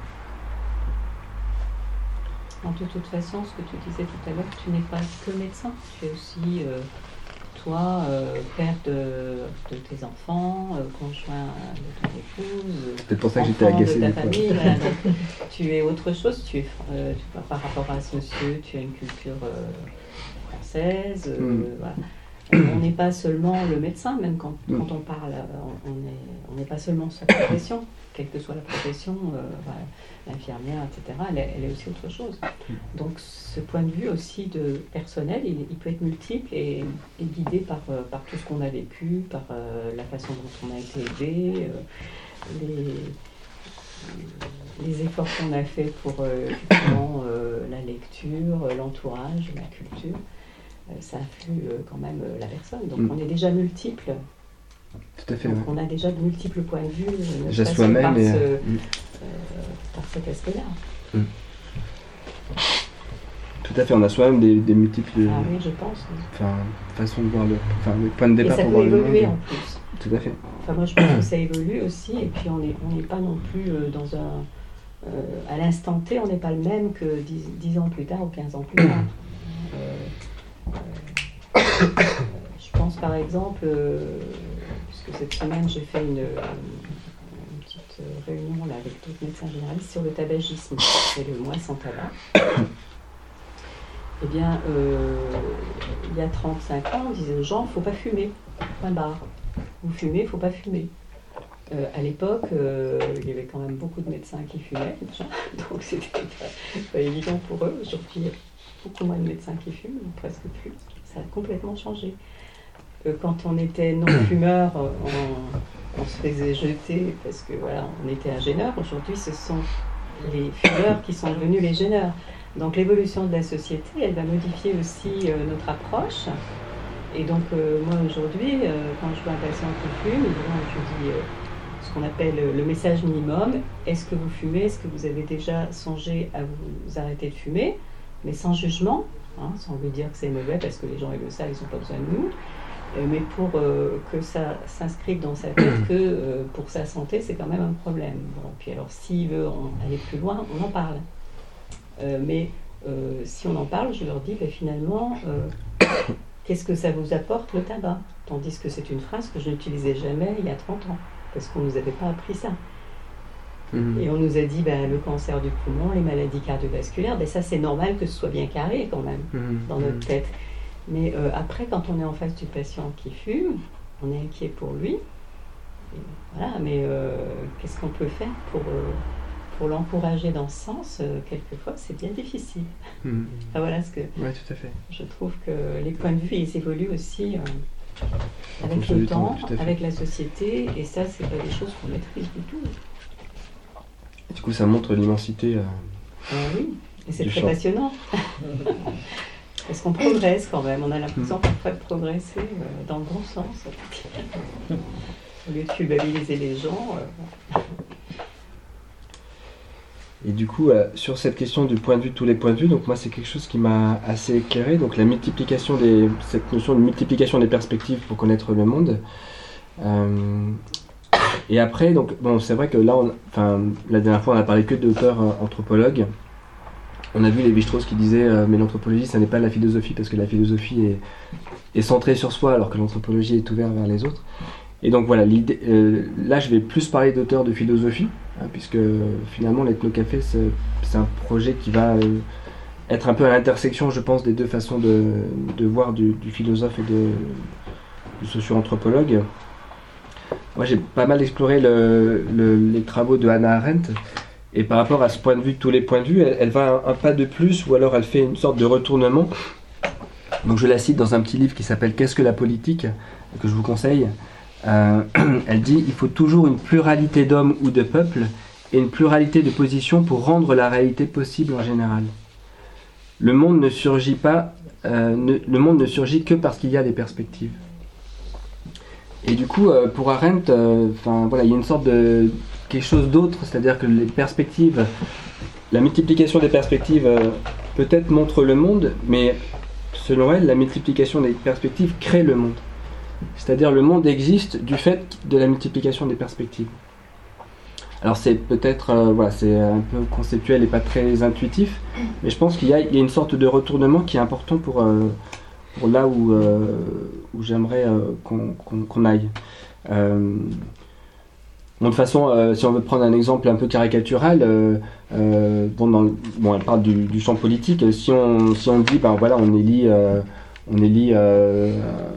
De toute façon, ce que tu disais tout à l'heure, tu n'es pas que médecin, tu es aussi, euh, toi, euh, père de, de tes enfants, euh, conjoint de ton épouse, C'est peut-être pour ça que j'étais enfant agacé de ta des fois. famille. Voilà. Donc, tu es autre chose, tu es, euh, tu vois, par rapport à ce monsieur, tu as une culture euh, française, euh, Mm. voilà. On n'est pas seulement le médecin, même quand, Mm. quand on parle, on n'est on n'est pas seulement sa profession. quelle que soit la profession, euh, voilà, l'infirmière, et cetera, elle est, elle est aussi autre chose. Donc ce point de vue aussi de personnel, il, il peut être multiple et, et guidé par, euh, par tout ce qu'on a vécu, par euh, la façon dont on a été élevé, euh, les, les efforts qu'on a fait pour euh, euh, la lecture, l'entourage, la culture. Euh, ça influe euh, quand même euh, la personne. Donc mm. on est déjà multiple. Tout à fait. Donc ouais. on a déjà de multiples points de vue, euh, déjà soi-même par, et... ce, mm. euh, par cet aspect-là. Mm. Tout à fait, on a soi-même des, des multiples ah, oui, je pense, oui. enfin, façons de voir le, enfin, le point de départ et ça pour peut voir évoluer le monde. en plus. Tout à fait. Enfin, moi je pense que ça évolue aussi et puis on n'est on n'est pas non plus euh, dans un... Euh, à l'instant T, on n'est pas le même que dix ans plus tard ou quinze ans plus tard. Euh, euh, je pense par exemple, euh, puisque cette semaine j'ai fait une, une petite réunion là, avec d'autres médecins généralistes sur le tabagisme, c'est le mois sans tabac. Eh bien, euh, il y a trente-cinq ans, on disait aux gens, il ne faut pas fumer, point barre. Vous fumez, il ne faut pas fumer. Euh, à l'époque, euh, il y avait quand même beaucoup de médecins qui fumaient, déjà, donc c'était pas, pas évident pour eux. Aujourd'hui, il y a beaucoup moins de médecins qui fument, presque plus. Ça a complètement changé. Euh, quand on était non-fumeur, on, on se faisait jeter parce que voilà, on était un gêneur. Aujourd'hui, ce sont les fumeurs qui sont devenus les gêneurs. Donc l'évolution de la société, elle va modifier aussi euh, notre approche. Et donc euh, moi aujourd'hui, euh, quand je vois un patient qui fume, évidemment, je dis euh, ce qu'on appelle le message minimum. Est-ce que vous fumez? Est-ce que vous avez déjà songé à vous arrêter de fumer? Mais sans jugement, hein, sans lui dire que c'est mauvais parce que les gens aiment ça, ils n'ont pas besoin de nous. Euh, mais pour euh, que ça s'inscrive dans sa tête que euh, pour sa santé, c'est quand même un problème. Bon, puis alors s'il veut en aller plus loin, on en parle. Euh, mais euh, si on en parle, je leur dis ben, finalement, euh, qu'est-ce que ça vous apporte le tabac? Tandis que c'est une phrase que je n'utilisais jamais il y a trente ans, parce qu'on ne nous avait pas appris ça. Mmh. Et on nous a dit ben, le cancer du poumon, les maladies cardiovasculaires, ben, ça c'est normal que ce soit bien carré quand même mmh. dans notre tête. Mais euh, après, quand on est en face du patient qui fume, on est inquiet pour lui. Et voilà, mais euh, qu'est-ce qu'on peut faire pour... Euh, pour l'encourager dans ce sens, euh, quelquefois, c'est bien difficile. Mmh. Enfin, voilà ce que ouais, tout à fait. Je trouve que les points de vue, ils évoluent aussi euh, avec le temps, temps avec la société, et ça, c'est pas des choses qu'on maîtrise du tout. Et du coup, ça montre l'immensité. Euh, ah oui, et c'est très champ. Passionnant. Parce qu'on progresse quand même, on a l'impression mmh. parfois de progresser euh, dans le bon sens. Au lieu de culpabiliser les gens. Euh, Et du coup, euh, sur cette question du point de vue de tous les points de vue, donc moi c'est quelque chose qui m'a assez éclairé, donc la multiplication des, cette notion de multiplication des perspectives pour connaître le monde. Euh, et après, donc bon, c'est vrai que là, on, enfin, la dernière fois on a parlé que d'auteurs euh, anthropologues. On a vu Lévi-Strauss qui disait euh, mais l'anthropologie, ça n'est pas la philosophie parce que la philosophie est, est centrée sur soi alors que l'anthropologie est ouverte vers les autres. Et donc voilà, l'idée, euh, là je vais plus parler d'auteurs de philosophie, hein, puisque euh, finalement l'Ethnocafé c'est, c'est un projet qui va euh, être un peu à l'intersection, je pense, des deux façons de, de voir du, du philosophe et de, du socio-anthropologue. Moi j'ai pas mal exploré le, le, les travaux de Hannah Arendt, et par rapport à ce point de vue, de tous les points de vue, elle, elle va un, un pas de plus, ou alors elle fait une sorte de retournement. Donc je la cite dans un petit livre qui s'appelle « Qu'est-ce que la politique ?», que je vous conseille. Euh, elle dit il faut toujours une pluralité d'hommes ou de peuples et une pluralité de positions pour rendre la réalité possible en général. Le monde ne surgit pas, euh, ne, le monde ne surgit que parce qu'il y a des perspectives. Et du coup, euh, pour Arendt, euh, voilà, il y a une sorte de quelque chose d'autre, c'est-à-dire que les perspectives, la multiplication des perspectives euh, peut-être montre le monde, mais selon elle, la multiplication des perspectives crée le monde. C'est-à-dire le monde existe du fait de la multiplication des perspectives. Alors c'est peut-être euh, voilà, c'est un peu conceptuel et pas très intuitif, mais je pense qu'il y a, il y a une sorte de retournement qui est important pour, euh, pour là où, euh, où j'aimerais euh, qu'on, qu'on, qu'on aille. Euh, bon, de toute façon, euh, si on veut prendre un exemple un peu caricatural, euh, euh, bon, dans le, bon, elle parle du, du champ politique. Si on, si on dit, ben voilà, on élit, euh, on élit euh,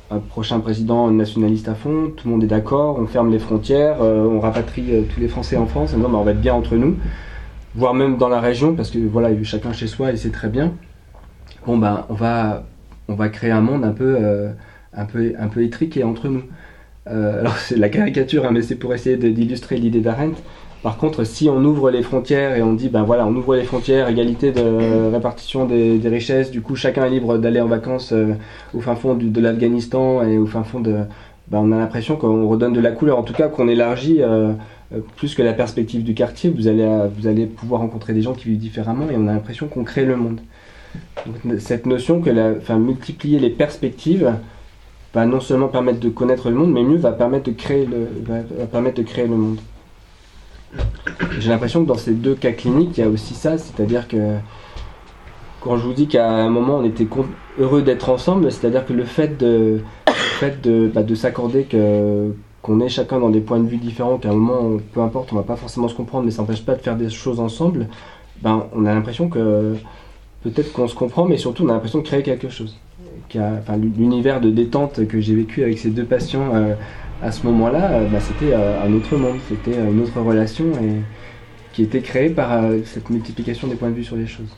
un prochain président nationaliste à fond, tout le monde est d'accord, on ferme les frontières, euh, on rapatrie euh, tous les Français en France, en disant bah, on va être bien entre nous, voire même dans la région, parce que voilà, chacun chez soi et c'est très bien. Bon ben on va, on va créer un monde un peu, euh, un peu, un peu étriqué entre nous. Euh, alors c'est la caricature, hein, mais c'est pour essayer de, d'illustrer l'idée d'Arendt. Par contre, si on ouvre les frontières et on dit, ben voilà, on ouvre les frontières, égalité de euh, répartition des, des richesses, du coup chacun est libre d'aller en vacances euh, au fin fond du, de l'Afghanistan et au fin fond de... Ben, on a l'impression qu'on redonne de la couleur, en tout cas qu'on élargit euh, euh, plus que la perspective du quartier, vous allez, euh, vous allez pouvoir rencontrer des gens qui vivent différemment et on a l'impression qu'on crée le monde. Donc, cette notion que la, enfin, multiplier les perspectives va non seulement permettre de connaître le monde, mais mieux va permettre de créer le, va, va permettre de créer le monde. J'ai l'impression que dans ces deux cas cliniques, il y a aussi ça, c'est-à-dire que quand je vous dis qu'à un moment on était heureux d'être ensemble, c'est-à-dire que le fait de, le fait de, bah, de s'accorder que, qu'on est chacun dans des points de vue différents, qu'à un moment, peu importe, on ne va pas forcément se comprendre, mais ça n'empêche pas de faire des choses ensemble, ben, on a l'impression que peut-être qu'on se comprend, mais surtout on a l'impression de créer quelque chose. Qu'il y a, enfin, l'univers de détente que j'ai vécu avec ces deux patients euh, à ce moment-là, euh, bah, c'était euh, un autre monde, c'était euh, une autre relation et, qui était créée par euh, cette multiplication des points de vue sur les choses.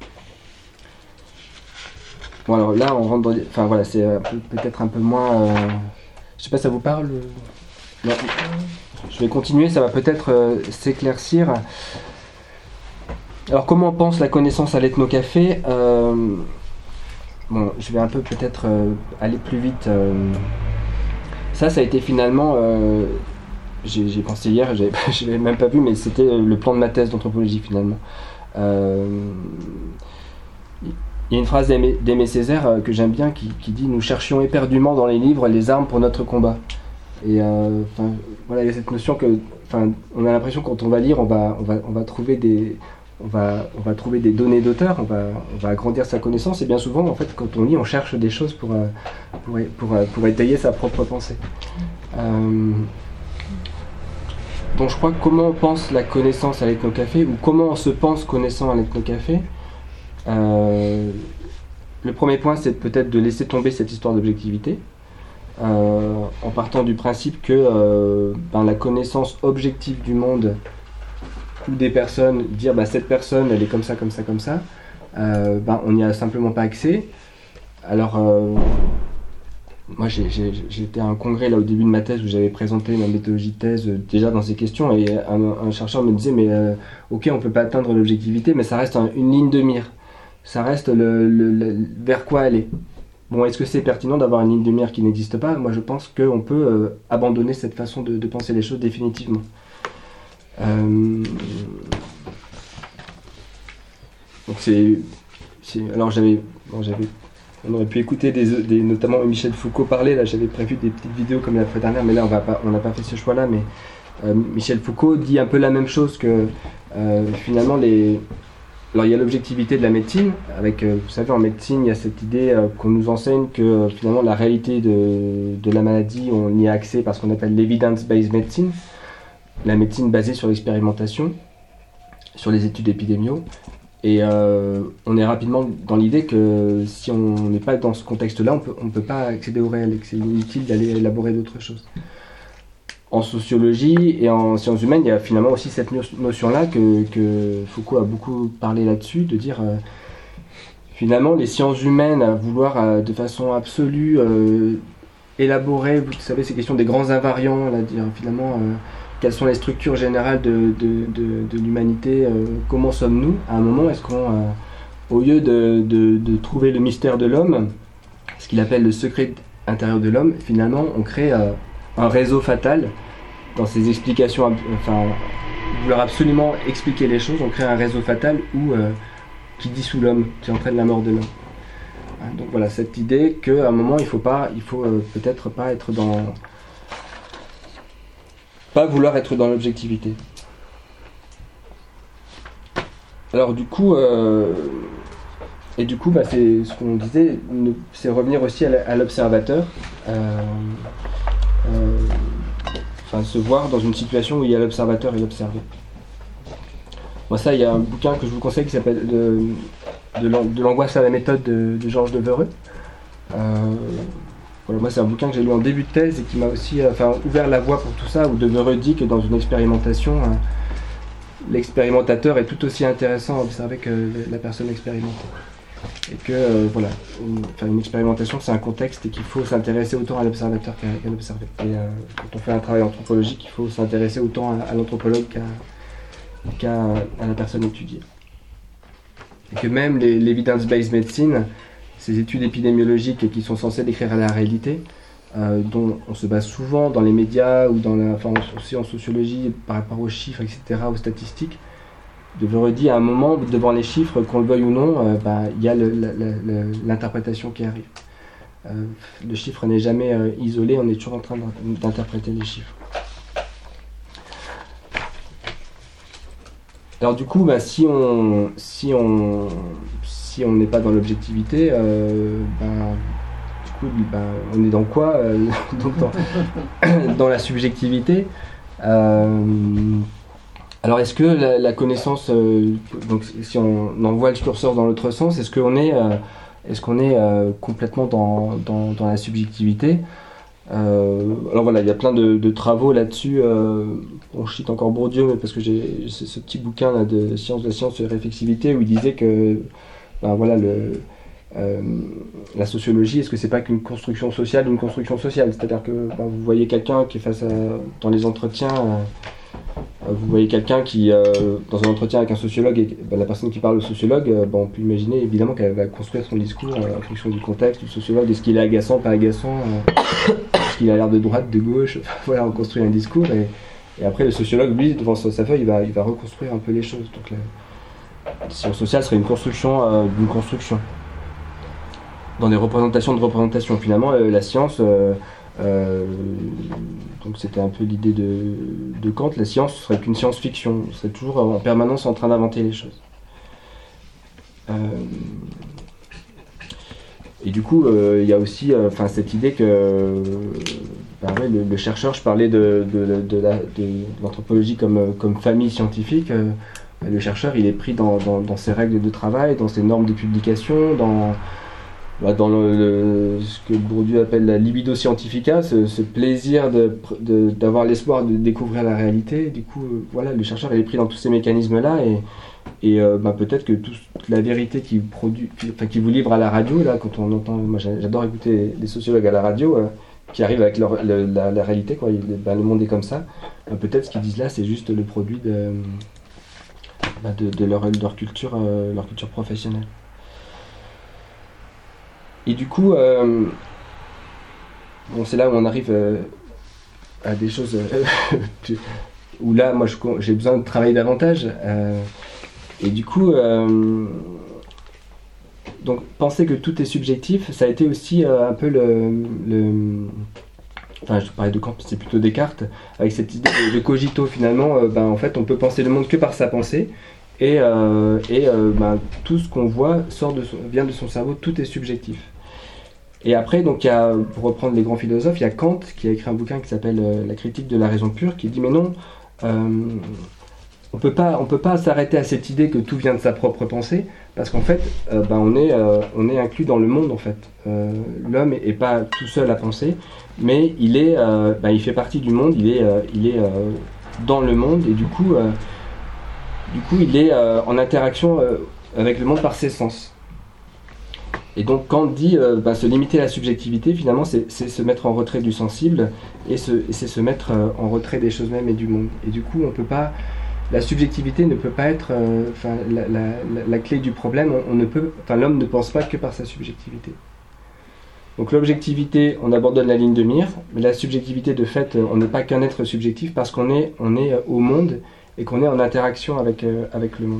Bon alors là on rentre dans... Enfin voilà, c'est euh, peut-être un peu moins... Euh, je sais pas, ça vous parle euh... Non. Je vais continuer, ça va peut-être euh, s'éclaircir. Alors comment pense la connaissance à l'Ethnocafé ? euh, Bon, je vais un peu peut-être euh, aller plus vite. Euh, ça, ça a été finalement... Euh, j'ai, j'ai pensé hier, je l'avais même pas vu, mais c'était le plan de ma thèse d'anthropologie finalement. Euh, il y a une phrase d'Aimé, d'Aimé Césaire euh, que j'aime bien qui, qui dit « Nous cherchions éperdument dans les livres les armes pour notre combat ». Et euh, voilà, il y a cette notion que... On a l'impression que quand on va lire, on va, on va, on va trouver des... On va, on va trouver des données d'auteur, on va, on va agrandir sa connaissance, et bien souvent, en fait, quand on lit, on cherche des choses pour, pour, pour, pour étayer sa propre pensée. Euh, donc je crois que comment on pense la connaissance à l'Ethnocafé, ou comment on se pense connaissant à l'Ethnocafé, euh, le premier point, c'est peut-être de laisser tomber cette histoire d'objectivité, euh, en partant du principe que euh, ben, la connaissance objective du monde ou des personnes, dire bah, cette personne elle est comme ça, comme ça, comme ça, euh, bah, on n'y a simplement pas accès. Alors, euh, moi j'ai, j'ai, j'étais à un congrès là au début de ma thèse où j'avais présenté ma méthodologie de thèse euh, déjà dans ces questions et un, un chercheur me disait mais euh, ok on peut pas atteindre l'objectivité mais ça reste un, une ligne de mire, ça reste le, le, le, vers quoi aller. Bon, est-ce que c'est pertinent d'avoir une ligne de mire qui n'existe pas ? Moi je pense qu'on peut euh, abandonner cette façon de, de penser les choses définitivement. Euh, donc c'est, c'est alors j'avais, bon, j'avais on aurait pu écouter des, des notamment Michel Foucault parler là, j'avais prévu des petites vidéos comme la fois dernière mais là on va pas on n'a pas fait ce choix là mais euh, Michel Foucault dit un peu la même chose que euh, finalement les alors il y a l'objectivité de la médecine avec euh, vous savez en médecine il y a cette idée euh, qu'on nous enseigne que euh, finalement la réalité de, de la maladie on y a accès parce qu'on appelle l'evidence-based medicine, la médecine basée sur l'expérimentation, sur les études épidémiaux. Et euh, on est rapidement dans l'idée que si on n'est pas dans ce contexte-là, on peut, on ne peut pas accéder au réel et que c'est inutile d'aller élaborer d'autres choses. En sociologie et en sciences humaines, il y a finalement aussi cette notion-là que, que Foucault a beaucoup parlé là-dessus, de dire euh, finalement les sciences humaines à vouloir euh, de façon absolue euh, élaborer, vous savez, ces questions des grands invariants, là, dire finalement... Euh, quelles sont les structures générales de, de, de, de l'humanité, euh, comment sommes-nous ? À un moment, est-ce qu'on, euh, au lieu de, de, de trouver le mystère de l'homme, ce qu'il appelle le secret intérieur de l'homme, finalement, on crée euh, un réseau fatal dans ces explications, enfin, vouloir absolument expliquer les choses, on crée un réseau fatal où, euh, qui dissout l'homme, qui entraîne la mort de l'homme. Donc voilà, cette idée qu'à un moment, il faut pas, il faut euh, peut-être pas être dans... pas vouloir être dans l'objectivité. Alors du coup, euh, et du coup, bah, c'est ce qu'on disait, c'est revenir aussi à l'observateur, euh, euh, enfin se voir dans une situation où il y a l'observateur et l'observé. Bon, ça, il y a un bouquin que je vous conseille qui s'appelle de, de l'angoisse à la méthode de, de Georges Devereux. Euh, voilà, moi c'est un bouquin que j'ai lu en début de thèse et qui m'a aussi euh, enfin, ouvert la voie pour tout ça, où de Veredi que dans une expérimentation, euh, l'expérimentateur est tout aussi intéressant à observer que la personne expérimentée. Et que euh, voilà, une, enfin, une expérimentation c'est un contexte et qu'il faut s'intéresser autant à l'observateur qu'à, qu'à l'observé. Et euh, quand on fait un travail anthropologique, il faut s'intéresser autant à, à l'anthropologue qu'à, qu'à à la personne étudiée. Et que même les, l'evidence-based medicine, ces études épidémiologiques qui sont censées décrire la réalité, euh, dont on se base souvent dans les médias ou dans la, enfin, aussi en sociologie par rapport aux chiffres, et cetera, aux statistiques, de Veredi à un moment, devant les chiffres, qu'on le veuille ou non, euh, bah, y a le, la, la, l'interprétation qui arrive. Euh, le chiffre n'est jamais euh, isolé, on est toujours en train d'interpréter les chiffres. Alors du coup, bah, si on si on si on n'est pas dans l'objectivité, euh, bah, du coup, bah, on est dans quoi euh, donc dans, dans la subjectivité. Euh, alors est-ce que la, la connaissance, euh, donc si on envoie le curseur dans l'autre sens, est-ce qu'on est euh, est-ce qu'on est euh, complètement dans, dans dans la subjectivité? Euh, alors voilà, il y a plein de, de travaux là-dessus. Euh, on cite encore Bourdieu, mais parce que j'ai ce, ce petit bouquin là de Science de la science et réflexivité où il disait que ben voilà, le, euh, la sociologie, est-ce que c'est pas qu'une construction sociale ou une construction sociale? C'est-à-dire que ben, vous voyez quelqu'un qui est face à, dans les entretiens, euh, vous voyez quelqu'un qui, euh, dans un entretien avec un sociologue, et ben, la personne qui parle au sociologue, euh, ben, on peut imaginer évidemment qu'elle va construire son discours euh, en fonction du contexte du sociologue. Est-ce qu'il est agaçant, pas agaçant euh, Est-ce qu'il a l'air de droite, de gauche? Voilà, on construit un discours et, et après le sociologue, lui, devant sa, sa feuille, il va, il va reconstruire un peu les choses. Donc la, la science sociale serait une construction euh, d'une construction. Dans des représentations de représentations, finalement, euh, la science... Euh, Euh, donc c'était un peu l'idée de, de Kant, la science serait qu'une science-fiction, on serait toujours en permanence en train d'inventer les choses. Euh, et du coup, euh, il y a aussi euh, cette idée que bah ouais, le, le chercheur, je parlais de, de, de, de, la, de l'anthropologie comme, comme famille scientifique, euh, le chercheur il est pris dans, dans, dans ses règles de travail, dans ses normes de publication, dans... dans le, le, ce que Bourdieu appelle la libido scientifica, ce, ce plaisir de, de, d'avoir l'espoir de découvrir la réalité. Du coup, euh, voilà, le chercheur il est pris dans tous ces mécanismes-là et, et euh, bah, peut-être que tout, toute la vérité qu'il produit, qui, enfin, qu'il vous livre à la radio, là, quand on entend, moi j'adore écouter les sociologues à la radio euh, qui arrivent avec leur, le, la, la réalité, quoi. Il, bah, le monde est comme ça. Bah, peut-être ce qu'ils disent là, c'est juste le produit de, bah, de, de, leur, de leur culture, euh, leur culture professionnelle. Et du coup, euh, bon, c'est là où on arrive euh, à des choses euh, où là, moi, je, j'ai besoin de travailler davantage. Euh, et du coup, euh, donc, penser que tout est subjectif, ça a été aussi euh, un peu le, le... Enfin, je parlais de Kant, c'est plutôt Descartes, avec cette idée de, de cogito, finalement, euh, ben, en fait, on peut penser le monde que par sa pensée. Et, euh, et euh, ben, tout ce qu'on voit sort de son, vient de son cerveau, tout est subjectif. Et après, donc, il y a, pour reprendre les grands philosophes, il y a Kant qui a écrit un bouquin qui s'appelle euh, La critique de la raison pure, qui dit mais non, euh, on peut pas, on peut pas s'arrêter à cette idée que tout vient de sa propre pensée, parce qu'en fait, euh, ben, on est, euh, on est inclus dans le monde en fait. Euh, l'homme est, est pas tout seul à penser, mais il est, euh, ben, il fait partie du monde, il est, euh, il est euh, dans le monde et du coup, euh, du coup, il est euh, en interaction euh, avec le monde par ses sens. Et donc Kant dit euh, bah, se limiter à la subjectivité, finalement, c'est, c'est se mettre en retrait du sensible et, se, et c'est se mettre euh, en retrait des choses mêmes et du monde. Et du coup, on peut pas, la subjectivité ne peut pas être euh, la, la, la, la clé du problème. On, on ne peut, l'homme ne pense pas que par sa subjectivité. Donc l'objectivité, on abandonne la ligne de mire, mais la subjectivité, de fait, on n'est pas qu'un être subjectif parce qu'on est, on est au monde et qu'on est en interaction avec, euh, avec le monde.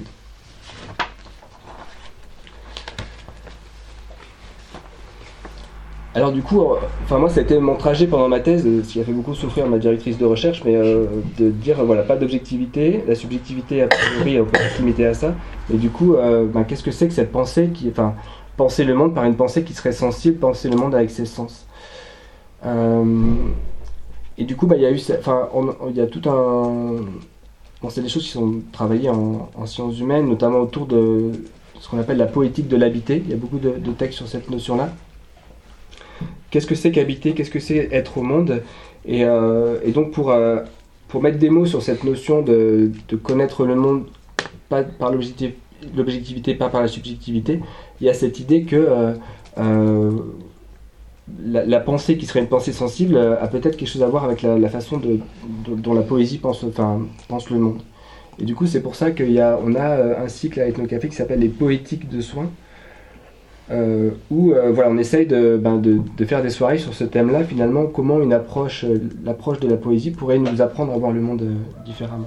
Alors du coup, euh, enfin moi ça a été mon trajet pendant ma thèse, ce qui a fait beaucoup souffrir ma directrice de recherche, mais euh, de dire euh, voilà, pas d'objectivité, la subjectivité a priori on peut se limiter à ça, et du coup euh, ben, qu'est-ce que c'est que cette pensée qui, enfin penser le monde par une pensée qui serait sensible, penser le monde avec ses sens. Euh, et du coup bah il y a eu, enfin il y a tout un, bon c'est des choses qui sont travaillées en, en sciences humaines, notamment autour de ce qu'on appelle la poétique de l'habité. Il y a beaucoup de, de textes sur cette notion-là. qu'est-ce que c'est qu'habiter, qu'est-ce que c'est être au monde. Et, euh, et donc pour, euh, pour mettre des mots sur cette notion de, de connaître le monde, pas par l'objectif, l'objectivité, pas par la subjectivité, il y a cette idée que euh, euh, la, la pensée qui serait une pensée sensible euh, a peut-être quelque chose à voir avec la, la façon de, de, dont la poésie pense, enfin, pense le monde. Et du coup, c'est pour ça qu'on a, on a un cycle à Ethnocafé qui s'appelle les poétiques de soins, euh, où euh, voilà, on essaye de, ben, de, de faire des soirées sur ce thème-là, finalement, comment une approche, euh, l'approche de la poésie pourrait nous apprendre à voir le monde euh, différemment.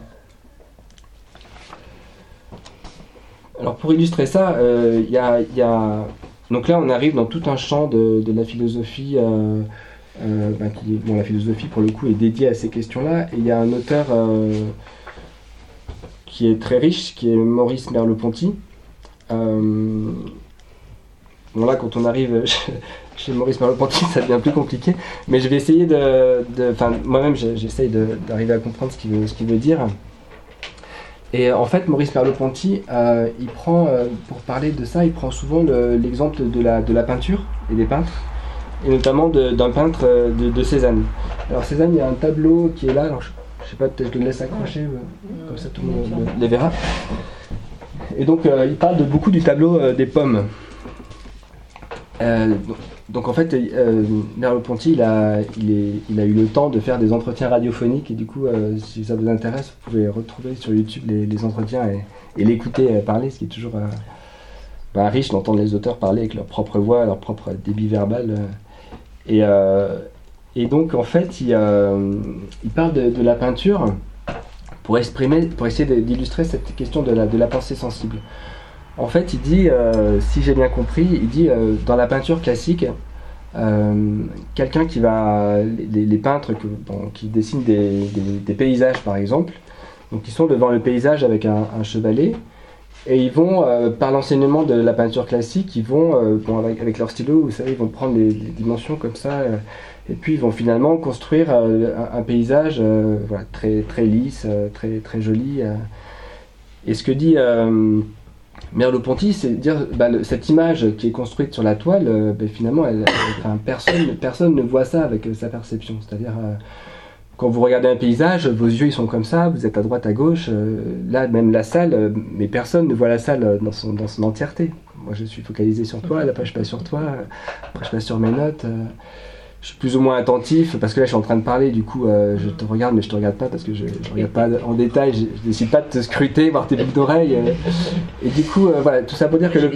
Alors pour illustrer ça, il euh, y, a, y a... Donc là, on arrive dans tout un champ de, de la philosophie, euh, euh, ben, qui, bon, la philosophie, pour le coup, est dédiée à ces questions-là, et il y a un auteur... Euh, qui est très riche, qui est Maurice Merleau-Ponty. Euh, bon là, quand on arrive chez Maurice Merleau-Ponty, ça devient plus compliqué, mais je vais essayer de... Enfin, moi-même, j'essaye de, d'arriver à comprendre ce qu'il veut, ce qu'il veut dire. Et en fait, Maurice Merleau-Ponty, euh, il prend, euh, pour parler de ça, il prend souvent le, l'exemple de la, de la peinture et des peintres, et notamment de, d'un peintre de, de Cézanne. Alors Cézanne, il y a un tableau qui est là, alors je, je sais pas, peut-être je le laisse accrocher, euh, comme ça tout le monde le, les verra. Et donc, euh, il parle de beaucoup du tableau euh, des pommes. Euh, donc en fait, euh, Merleau-Ponty, il a, il, est, il a eu le temps de faire des entretiens radiophoniques, et du coup, euh, si ça vous intéresse, vous pouvez retrouver sur YouTube les, les entretiens et, et l'écouter euh, parler, ce qui est toujours euh, bah, riche d'entendre les auteurs parler avec leur propre voix, leur propre débit verbal. Euh, et, euh, et donc en fait, il, euh, il parle de, de la peinture pour, exprimer, pour essayer d'illustrer cette question de la, de la pensée sensible. En fait, il dit, euh, si j'ai bien compris, il dit euh, dans la peinture classique, euh, quelqu'un qui va, les, les peintres que, bon, qui dessinent des, des, des paysages par exemple, donc ils sont devant le paysage avec un, un chevalet, et ils vont, euh, par l'enseignement de la peinture classique, ils vont, euh, bon, avec, avec leur stylo, vous savez, ils vont prendre des, des dimensions comme ça, euh, et puis ils vont finalement construire euh, un, un paysage euh, voilà, très, très lisse, euh, très, très joli. Euh. Et ce que dit... Euh, Merleau-Ponty, c'est dire bah, le, cette image qui est construite sur la toile, euh, bah, finalement, elle, elle, enfin, personne, personne ne voit ça avec euh, sa perception. C'est-à-dire, euh, quand vous regardez un paysage, vos yeux ils sont comme ça, vous êtes à droite, à gauche. Euh, là, même la salle, euh, mais personne ne voit la salle dans son, dans son entièreté. Moi, je suis focalisé sur toi, là, après je passe sur toi, après je passe sur mes notes. Euh, je suis plus ou moins attentif, parce que là, je suis en train de parler, du coup, euh, je te regarde, mais je te regarde pas, parce que je ne regarde pas en détail, je, je décide pas de te scruter, voir tes boucles d'oreilles. Euh, et du coup, euh, voilà, tout ça pour dire que le,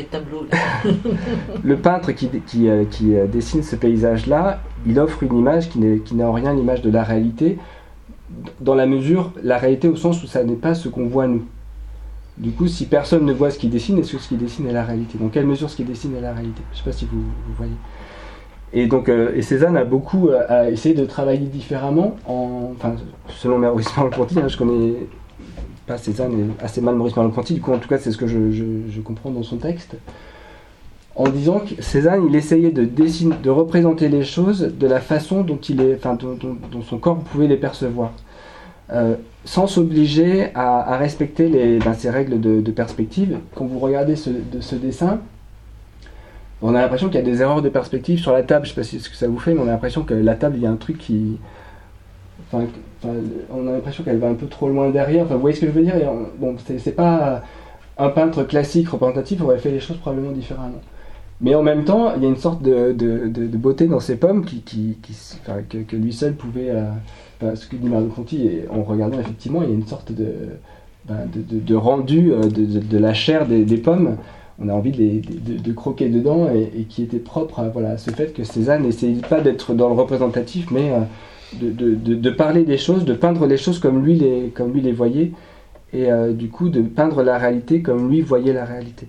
le peintre qui, qui, euh, qui euh, dessine ce paysage-là, il offre une image qui n'est, qui n'est en rien l'image de la réalité, dans la mesure, la réalité au sens où ça n'est pas ce qu'on voit nous. Du coup, si personne ne voit ce qu'il dessine, est-ce que ce qu'il dessine est la réalité? Dans quelle mesure ce qu'il dessine est la réalité? Je ne sais pas si vous, vous voyez. Et donc, euh, et Cézanne a beaucoup euh, a essayé de travailler différemment, en, enfin, selon Maurice Merleau-Ponty, hein, je connais pas Cézanne et assez mal Maurice Merleau-Ponty, du coup, en tout cas, c'est ce que je, je, je comprends dans son texte, en disant que Cézanne, il essayait de dessiner, de représenter les choses de la façon dont il est, enfin, dont, dont, dont son corps pouvait les percevoir, euh, sans s'obliger à, à respecter les, ben, ces règles de, de perspective. Quand vous regardez ce, de, ce dessin, on a l'impression qu'il y a des erreurs de perspective sur la table. Je ne sais pas ce que ça vous fait, mais on a l'impression que la table, il y a un truc qui... Enfin, enfin, on a l'impression qu'elle va un peu trop loin derrière. Enfin, vous voyez ce que je veux dire? Bon, c'est, c'est pas un peintre classique représentatif, aurait fait les choses probablement différemment. Mais en même temps, il y a une sorte de, de, de, de beauté dans ces pommes qui, qui, qui, enfin, que, que lui seul pouvait... Euh, enfin, ce que dit Merleau-Ponty, et en regardant effectivement, il y a une sorte de, ben, de, de, de rendu de, de, de la chair des, des pommes. On a envie de, les, de, de croquer dedans, et, et qui était propre à, voilà, à ce fait que Cézanne n'essayait pas d'être dans le représentatif, mais euh, de, de, de, de parler des choses, de peindre les choses comme lui les, comme lui les voyait, et euh, du coup de peindre la réalité comme lui voyait la réalité.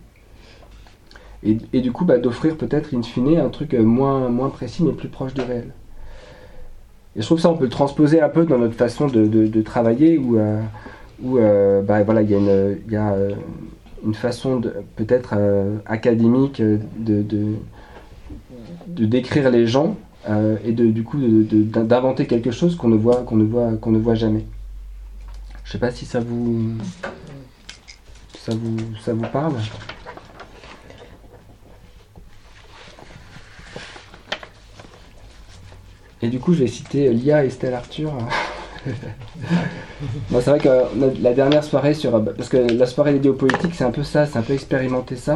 Et, et du coup bah, d'offrir peut-être in fine un truc moins, moins précis mais plus proche du réel. Et je trouve que ça on peut le transposer un peu dans notre façon de, de, de travailler, où, euh, où euh, bah, voilà, il y a une... Y a, euh, une façon de, peut-être euh, académique de, de, de décrire les gens euh, et de, du coup de, de, d'inventer quelque chose qu'on ne voit, qu'on ne voit, qu'on ne voit jamais. Je ne sais pas si ça vous, ça vous, ça vous parle. Et du coup, je vais citer Lia et Estelle Arthur. Bon, c'est vrai que la dernière soirée sur... Parce que la soirée dédiée aux politiques, c'est un peu ça, c'est un peu expérimenter ça.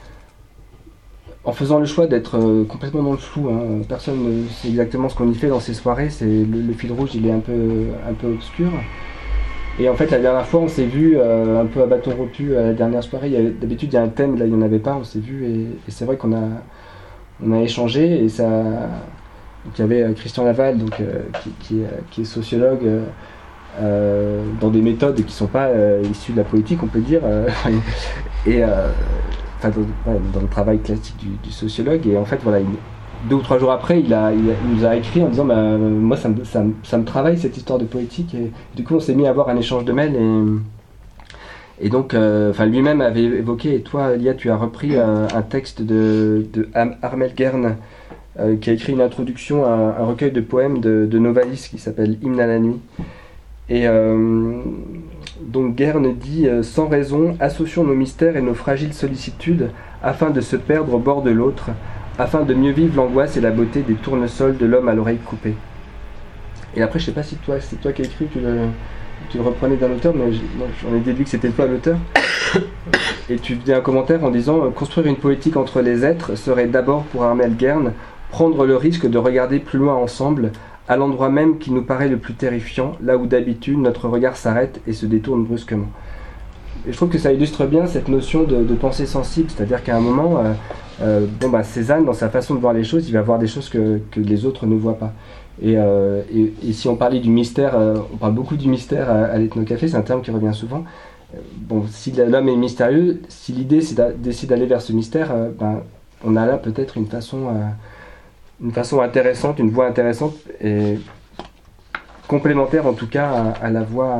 En faisant le choix d'être euh, complètement dans le flou, hein. Personne ne sait exactement ce qu'on y fait dans ces soirées, c'est, le, le fil rouge il est un peu, un peu obscur. Et en fait la dernière fois on s'est vu euh, un peu à bâton rompu à la dernière soirée, il y avait, d'habitude il y a un thème, là il n'y en avait pas, on s'est vu et, et c'est vrai qu'on a, on a échangé et ça... Donc il y avait Christian Laval donc, euh, qui, qui, est, qui est sociologue euh, euh, dans des méthodes qui ne sont pas euh, issues de la politique on peut dire, euh, et... Euh, Dans, ouais, dans le travail classique du, du sociologue et en fait voilà il, deux ou trois jours après il, a, il, a, il nous a écrit en disant bah, moi ça me, ça, me, ça me travaille cette histoire de poétique et du coup on s'est mis à avoir un échange de mails et, et donc euh, enfin lui-même avait évoqué et toi Lia tu as repris un, un texte de, de Armel Gern euh, qui a écrit une introduction à un recueil de poèmes de, de Novalis qui s'appelle Hymne à la nuit et euh, donc Gern dit euh, « Sans raison, associons nos mystères et nos fragiles sollicitudes afin de se perdre au bord de l'autre, afin de mieux vivre l'angoisse et la beauté des tournesols de l'homme à l'oreille coupée. » Et après, je sais pas si toi, c'est toi qui as écrit, tu le, tu le reprenais d'un auteur, mais moi, j'en ai déduit que c'était toi l'auteur. Et tu faisais un commentaire en disant « Construire une poétique entre les êtres serait d'abord pour Armel Gern prendre le risque de regarder plus loin ensemble, à l'endroit même qui nous paraît le plus terrifiant, là où d'habitude notre regard s'arrête et se détourne brusquement. » Et je trouve que ça illustre bien cette notion de, de pensée sensible, c'est-à-dire qu'à un moment, euh, euh, bon, bah, Cézanne, dans sa façon de voir les choses, il va voir des choses que, que les autres ne voient pas. Et, euh, et, et si on parlait du mystère, euh, on parle beaucoup du mystère à, à l'Ethnocafé, c'est un terme qui revient souvent. Euh, bon, si l'homme est mystérieux, si l'idée c'est d'essayer d'aller vers ce mystère, euh, ben, on a là peut-être une façon... Euh, une façon intéressante, une voie intéressante et complémentaire en tout cas à, à la voie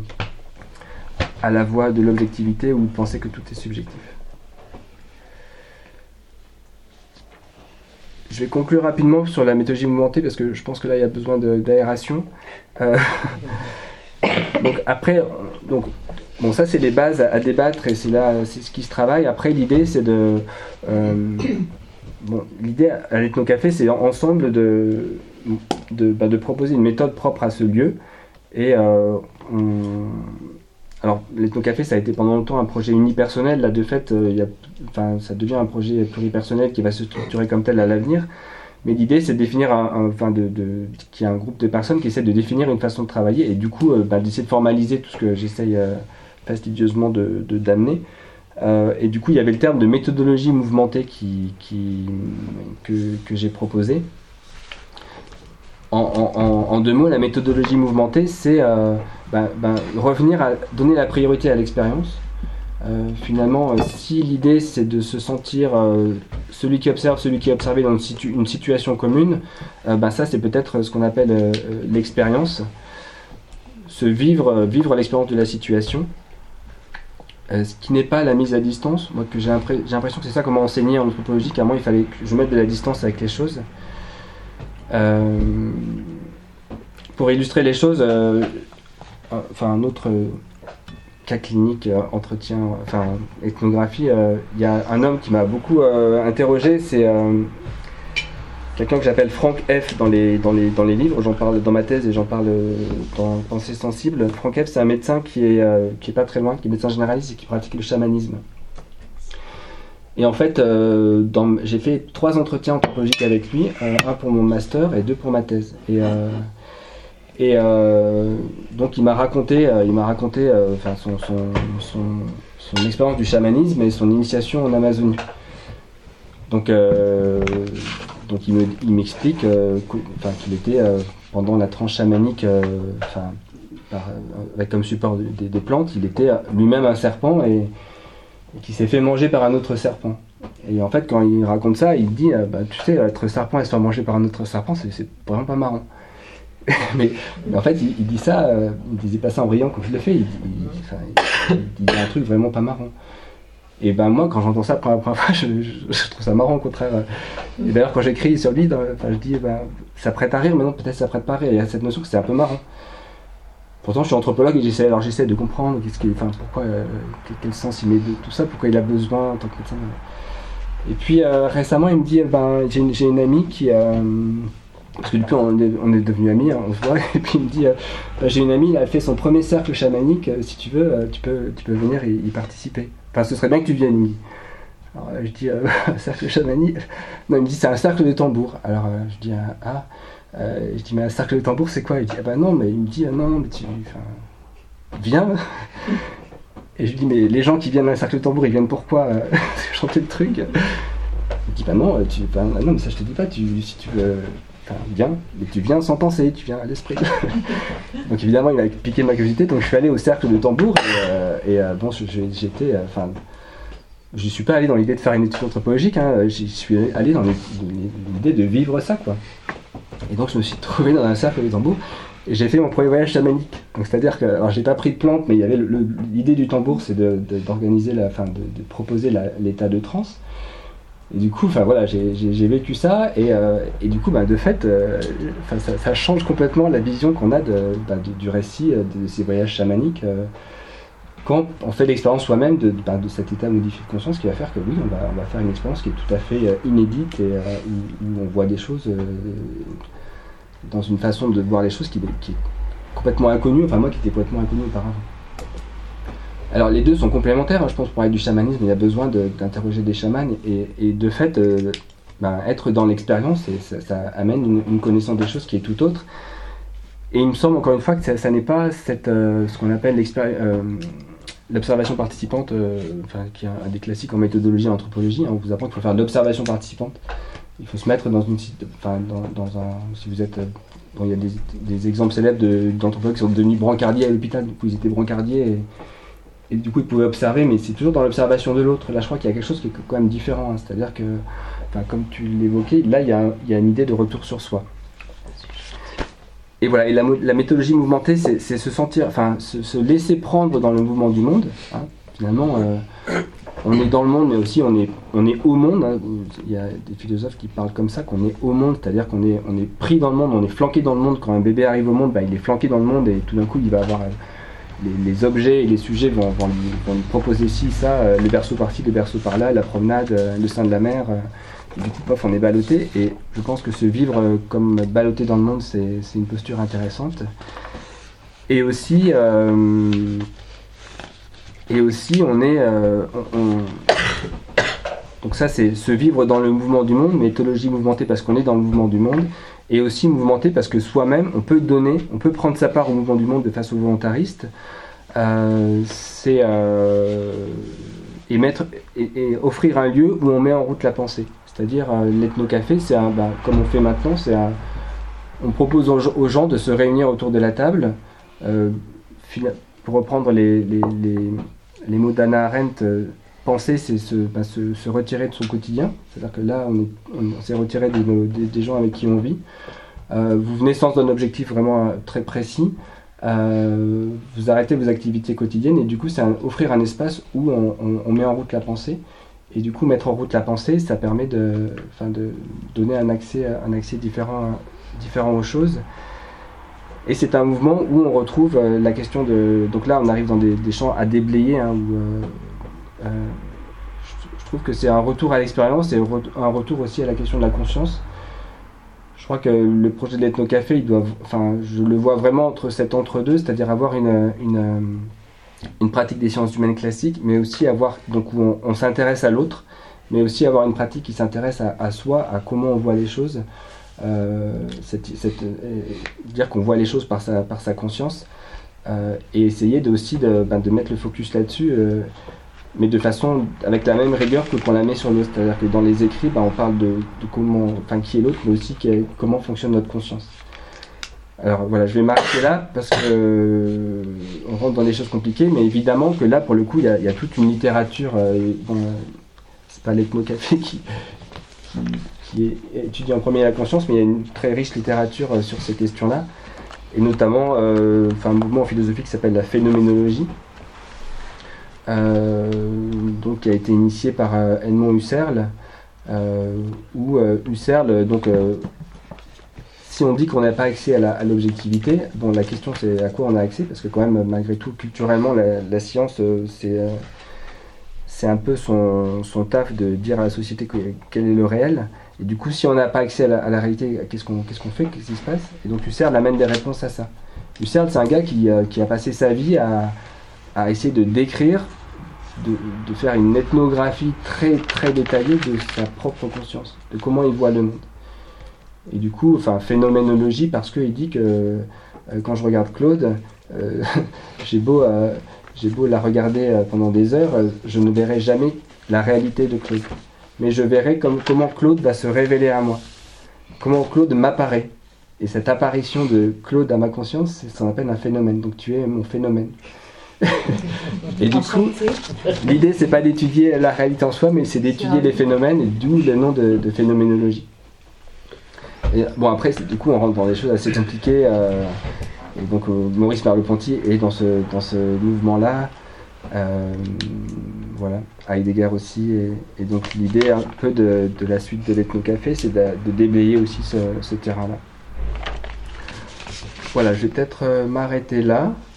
à la voie de l'objectivité où penser que tout est subjectif. Je vais conclure rapidement sur la méthodologie mouvementée parce que je pense que là il y a besoin de, d'aération. Euh, donc après, donc bon ça c'est les bases à, à débattre et c'est là c'est ce qui se travaille. Après l'idée c'est de euh, Bon, l'idée à l'Ethnocafé, c'est ensemble de, de, bah, de proposer une méthode propre à ce lieu. Et euh, on... alors, l'Ethnocafé, ça a été pendant longtemps un projet unipersonnel. Là, de fait, euh, y a... enfin, ça devient un projet pluripersonnel qui va se structurer comme tel à l'avenir. Mais l'idée, c'est de définir, un, un, enfin, de, de, qu'il y a un groupe de personnes qui essaient de définir une façon de travailler et du coup, euh, bah, d'essayer de formaliser tout ce que j'essaye euh, fastidieusement de, de, d'amener. Euh, et du coup, il y avait le terme de méthodologie mouvementée qui, qui, que, que j'ai proposé. En, en, en deux mots, la méthodologie mouvementée, c'est euh, ben, ben, revenir à donner la priorité à l'expérience. Euh, finalement, euh, si l'idée c'est de se sentir euh, celui qui observe, celui qui est observé dans une, situ- une situation commune, euh, ben, ça c'est peut-être ce qu'on appelle euh, l'expérience. Se vivre, euh, vivre l'expérience de la situation. Euh, ce qui n'est pas la mise à distance, moi que j'ai, impré- j'ai l'impression que c'est ça qu'on m'a enseigné en anthropologie, qu'à moi il fallait que je mette de la distance avec les choses. Euh, pour illustrer les choses, euh, enfin un autre euh, cas clinique, euh, entretien, enfin ethnographie, il euh, y a un homme qui m'a beaucoup euh, interrogé, c'est euh, quelqu'un que j'appelle Frank F dans les, dans les, dans les livres, j'en parle dans ma thèse et j'en parle dans Pensée sensible. Frank F c'est un médecin qui est, euh, qui est pas très loin, qui est médecin généraliste et qui pratique le chamanisme. Et en fait, euh, dans, j'ai fait trois entretiens anthropologiques avec lui, euh, un pour mon master et deux pour ma thèse. Et, euh, et euh, donc il m'a raconté, euh, il m'a raconté euh, enfin, son, son, son, son expérience du chamanisme et son initiation en Amazonie. Donc, euh, donc il, me, il m'explique euh, qu'il était euh, pendant la tranche chamanique, euh, par, avec comme support des, des plantes, il était lui-même un serpent et, et qui s'est fait manger par un autre serpent. Et en fait, quand il raconte ça, il dit euh, bah, tu sais, être serpent et se faire manger par un autre serpent, c'est, c'est vraiment pas marrant. mais, mais en fait, il, il dit ça, euh, il disait pas ça en riant comme je le fais, il, il, enfin, il, il dit un truc vraiment pas marrant. Et ben moi, quand j'entends ça pour la première fois, je, je, je trouve ça marrant au contraire. Et d'ailleurs, quand j'écris sur le livre, enfin, je dis, ben, ça prête à rire, mais non, peut-être ça prête pas à rire. Il y a cette notion que c'est un peu marrant. Pourtant, je suis anthropologue et j'essaie, alors j'essaie de comprendre qu'est-ce qui, enfin, pourquoi, euh, quel sens il met de tout ça, pourquoi il a besoin en tant que médecin. Et puis euh, récemment, il me dit, ben, j'ai, une, j'ai une amie qui, euh, parce que depuis on est, on est devenus amis, hein, on se voit, et puis il me dit, euh, bah, j'ai une amie, elle a fait son premier cercle chamanique, euh, si tu veux, euh, tu peux, tu peux venir y, y participer. Enfin, ce serait bien que tu viennes, il me dit. Alors euh, je dis, euh, un cercle chamanique? Non, il me dit, c'est un cercle de tambour. Alors euh, je dis, ah, ah. Euh, je dis, mais un cercle de tambour, c'est quoi? Il dit, ah bah non, mais il me dit, ah, non, non, mais tu, enfin, viens. Et je lui dis, mais les gens qui viennent à un cercle de tambour, ils viennent pourquoi euh, chanter le truc? Il dit, bah non, tu, bah, non, mais ça je te dis pas, tu, si tu veux, enfin, viens, mais tu viens sans penser, tu viens à l'esprit. Donc évidemment, il a piqué ma curiosité, donc je suis allé au cercle de tambour, et, euh, et euh, bon, je, je, j'étais, enfin, euh, je suis pas allé dans l'idée de faire une étude anthropologique, hein, j'y suis allé dans l'idée de vivre ça, quoi. Et donc je me suis trouvé dans un cercle de tambour, et j'ai fait mon premier voyage chamanique. Donc c'est-à-dire que, alors j'ai pas pris de plantes, mais il y avait le, le, l'idée du tambour, c'est de, de, d'organiser, la, enfin, de, de proposer la, l'état de transe. Et du coup, enfin voilà, j'ai, j'ai, j'ai vécu ça, et, euh, et du coup, bah, de fait, euh, ça, ça change complètement la vision qu'on a de, bah, de, du récit de, de ces voyages chamaniques, euh, quand on fait l'expérience soi-même de, bah, de cet état modifié de conscience, qui va faire que oui, on va, on va faire une expérience qui est tout à fait euh, inédite, et euh, où, où on voit des choses euh, dans une façon de voir les choses qui, qui est complètement inconnue, enfin moi qui étais complètement inconnue auparavant. Alors les deux sont complémentaires, hein, je pense, pour parler du chamanisme, il y a besoin de, d'interroger des chamans, et, et de fait, euh, ben, être dans l'expérience, et ça, ça amène une, une connaissance des choses qui est tout autre. Et il me semble encore une fois que ça, ça n'est pas cette, euh, ce qu'on appelle euh, l'observation participante, euh, enfin, qui est un, un des classiques en méthodologie et en anthropologie, hein, on vous apprend qu'il faut faire de l'observation participante. Il faut se mettre dans une, enfin, dans, dans un, si vous êtes, bon, il y a des, des exemples célèbres de, d'anthropologues qui sont devenus brancardiers à l'hôpital, du coup ils étaient brancardiers, et, et du coup ils pouvaient observer, mais c'est toujours dans l'observation de l'autre. Là je crois qu'il y a quelque chose qui est quand même différent, hein, c'est-à-dire que, enfin, comme tu l'évoquais, là il y, a, il y a une idée de retour sur soi. Et voilà, et la, la méthodologie mouvementée, c'est, c'est se sentir, enfin, se, se laisser prendre dans le mouvement du monde, hein, finalement. Euh, On est dans le monde, mais aussi on est, on est au monde. Hein. Il y a des philosophes qui parlent comme ça, qu'on est au monde, c'est-à-dire qu'on est, on est pris dans le monde, on est flanqué dans le monde. Quand un bébé arrive au monde, bah, il est flanqué dans le monde, et tout d'un coup il va avoir les, les objets et les sujets vont, vont, lui, vont lui proposer ci, ça, euh, le berceau par-ci, le berceau par-là, la promenade, euh, le sein de la mer. Euh, et du coup, pof, on est ballotté. Et je pense que se vivre euh, comme ballotté dans le monde, c'est, c'est une posture intéressante. Et aussi. Euh, Et aussi, on est... Euh, on, on... Donc ça, c'est se vivre dans le mouvement du monde, méthodologie mouvementée parce qu'on est dans le mouvement du monde, et aussi mouvementé parce que soi-même, on peut donner, on peut prendre sa part au mouvement du monde de façon volontariste, euh, c'est... Euh, et, mettre, et, et offrir un lieu où on met en route la pensée. C'est-à-dire, euh, l'ethnocafé, c'est un... Bah, comme on fait maintenant, c'est un... On propose aux, aux gens de se réunir autour de la table, euh, pour reprendre les... les, les Les mots d'Hannah Arendt, euh, penser, c'est se, bah, se, se retirer de son quotidien. C'est-à-dire que là, on, est, on s'est retiré des, des, des gens avec qui on vit. Euh, vous venez sans un objectif vraiment euh, très précis. Euh, vous arrêtez vos activités quotidiennes, et du coup, c'est un, offrir un espace où on, on, on met en route la pensée. Et du coup, mettre en route la pensée, ça permet de, de donner un accès, un accès différent, différent aux choses. Et c'est un mouvement où on retrouve euh, la question de... Donc là, on arrive dans des, des champs à déblayer, hein, où euh, euh, je, je trouve que c'est un retour à l'expérience, et un retour aussi à la question de la conscience. Je crois que le projet de l'ethnocafé, il doit, enfin, je le vois vraiment entre cet entre-deux, c'est-à-dire avoir une, une, une pratique des sciences humaines classiques, mais aussi avoir, donc où on, on s'intéresse à l'autre, mais aussi avoir une pratique qui s'intéresse à, à soi, à comment on voit les choses. Euh, cette, cette, euh, dire qu'on voit les choses par sa, par sa conscience, euh, et essayer de, aussi de, ben, de mettre le focus là-dessus, euh, mais de façon avec la même rigueur que qu'on la met sur l'autre. C'est-à-dire que dans les écrits, ben, on parle de, de comment, enfin, qui est l'autre, mais aussi qui est, comment fonctionne notre conscience. Alors voilà, je vais m'arrêter là parce que euh, on rentre dans des choses compliquées, mais évidemment que là, pour le coup, il y, y a toute une littérature. Euh, bon, euh, c'est pas l'ethnocafé qui, qui qui étudie en premier la conscience, mais il y a une très riche littérature euh, sur ces questions-là, et notamment euh, enfin, un mouvement philosophique qui s'appelle la phénoménologie, euh, donc, qui a été initié par euh, Edmond Husserl, euh, où euh, Husserl, donc, euh, si on dit qu'on n'a pas accès à, la, à l'objectivité, bon, la question c'est à quoi on a accès, parce que quand même, malgré tout, culturellement, la, la science, euh, c'est, euh, c'est un peu son, son taf de dire à la société que, quel est le réel. Et du coup, si on n'a pas accès à la, à la réalité, qu'est-ce qu'on, qu'est-ce qu'on fait, qu'est-ce qui se passe? Et donc Husserl amène des réponses à ça. Husserl, c'est un gars qui, euh, qui a passé sa vie à, à essayer de décrire, de, de faire une ethnographie très très détaillée de sa propre conscience, de comment il voit le monde. Et du coup, enfin, phénoménologie, parce qu'il dit que euh, quand je regarde Claude, euh, j'ai beau, euh, j'ai beau la regarder euh, pendant des heures, euh, je ne verrai jamais la réalité de Claude. Mais je verrai comme, comment Claude va se révéler à moi, comment Claude m'apparaît. Et cette apparition de Claude à ma conscience, c'est ce qu'on appelle un phénomène. Donc tu es mon phénomène. Et du coup, l'idée, c'est pas d'étudier la réalité en soi, mais c'est d'étudier les phénomènes, et d'où le nom de, de phénoménologie. Et, bon, après, du coup, on rentre dans des choses assez compliquées. Euh, et donc, euh, Maurice Merleau-Ponty est dans ce, dans ce mouvement-là. Euh, voilà, Heidegger aussi. Et, et donc, l'idée un peu de, de la suite de l'ethnocafé, c'est de, de déblayer aussi ce, ce terrain-là. Voilà, je vais peut-être euh, m'arrêter là.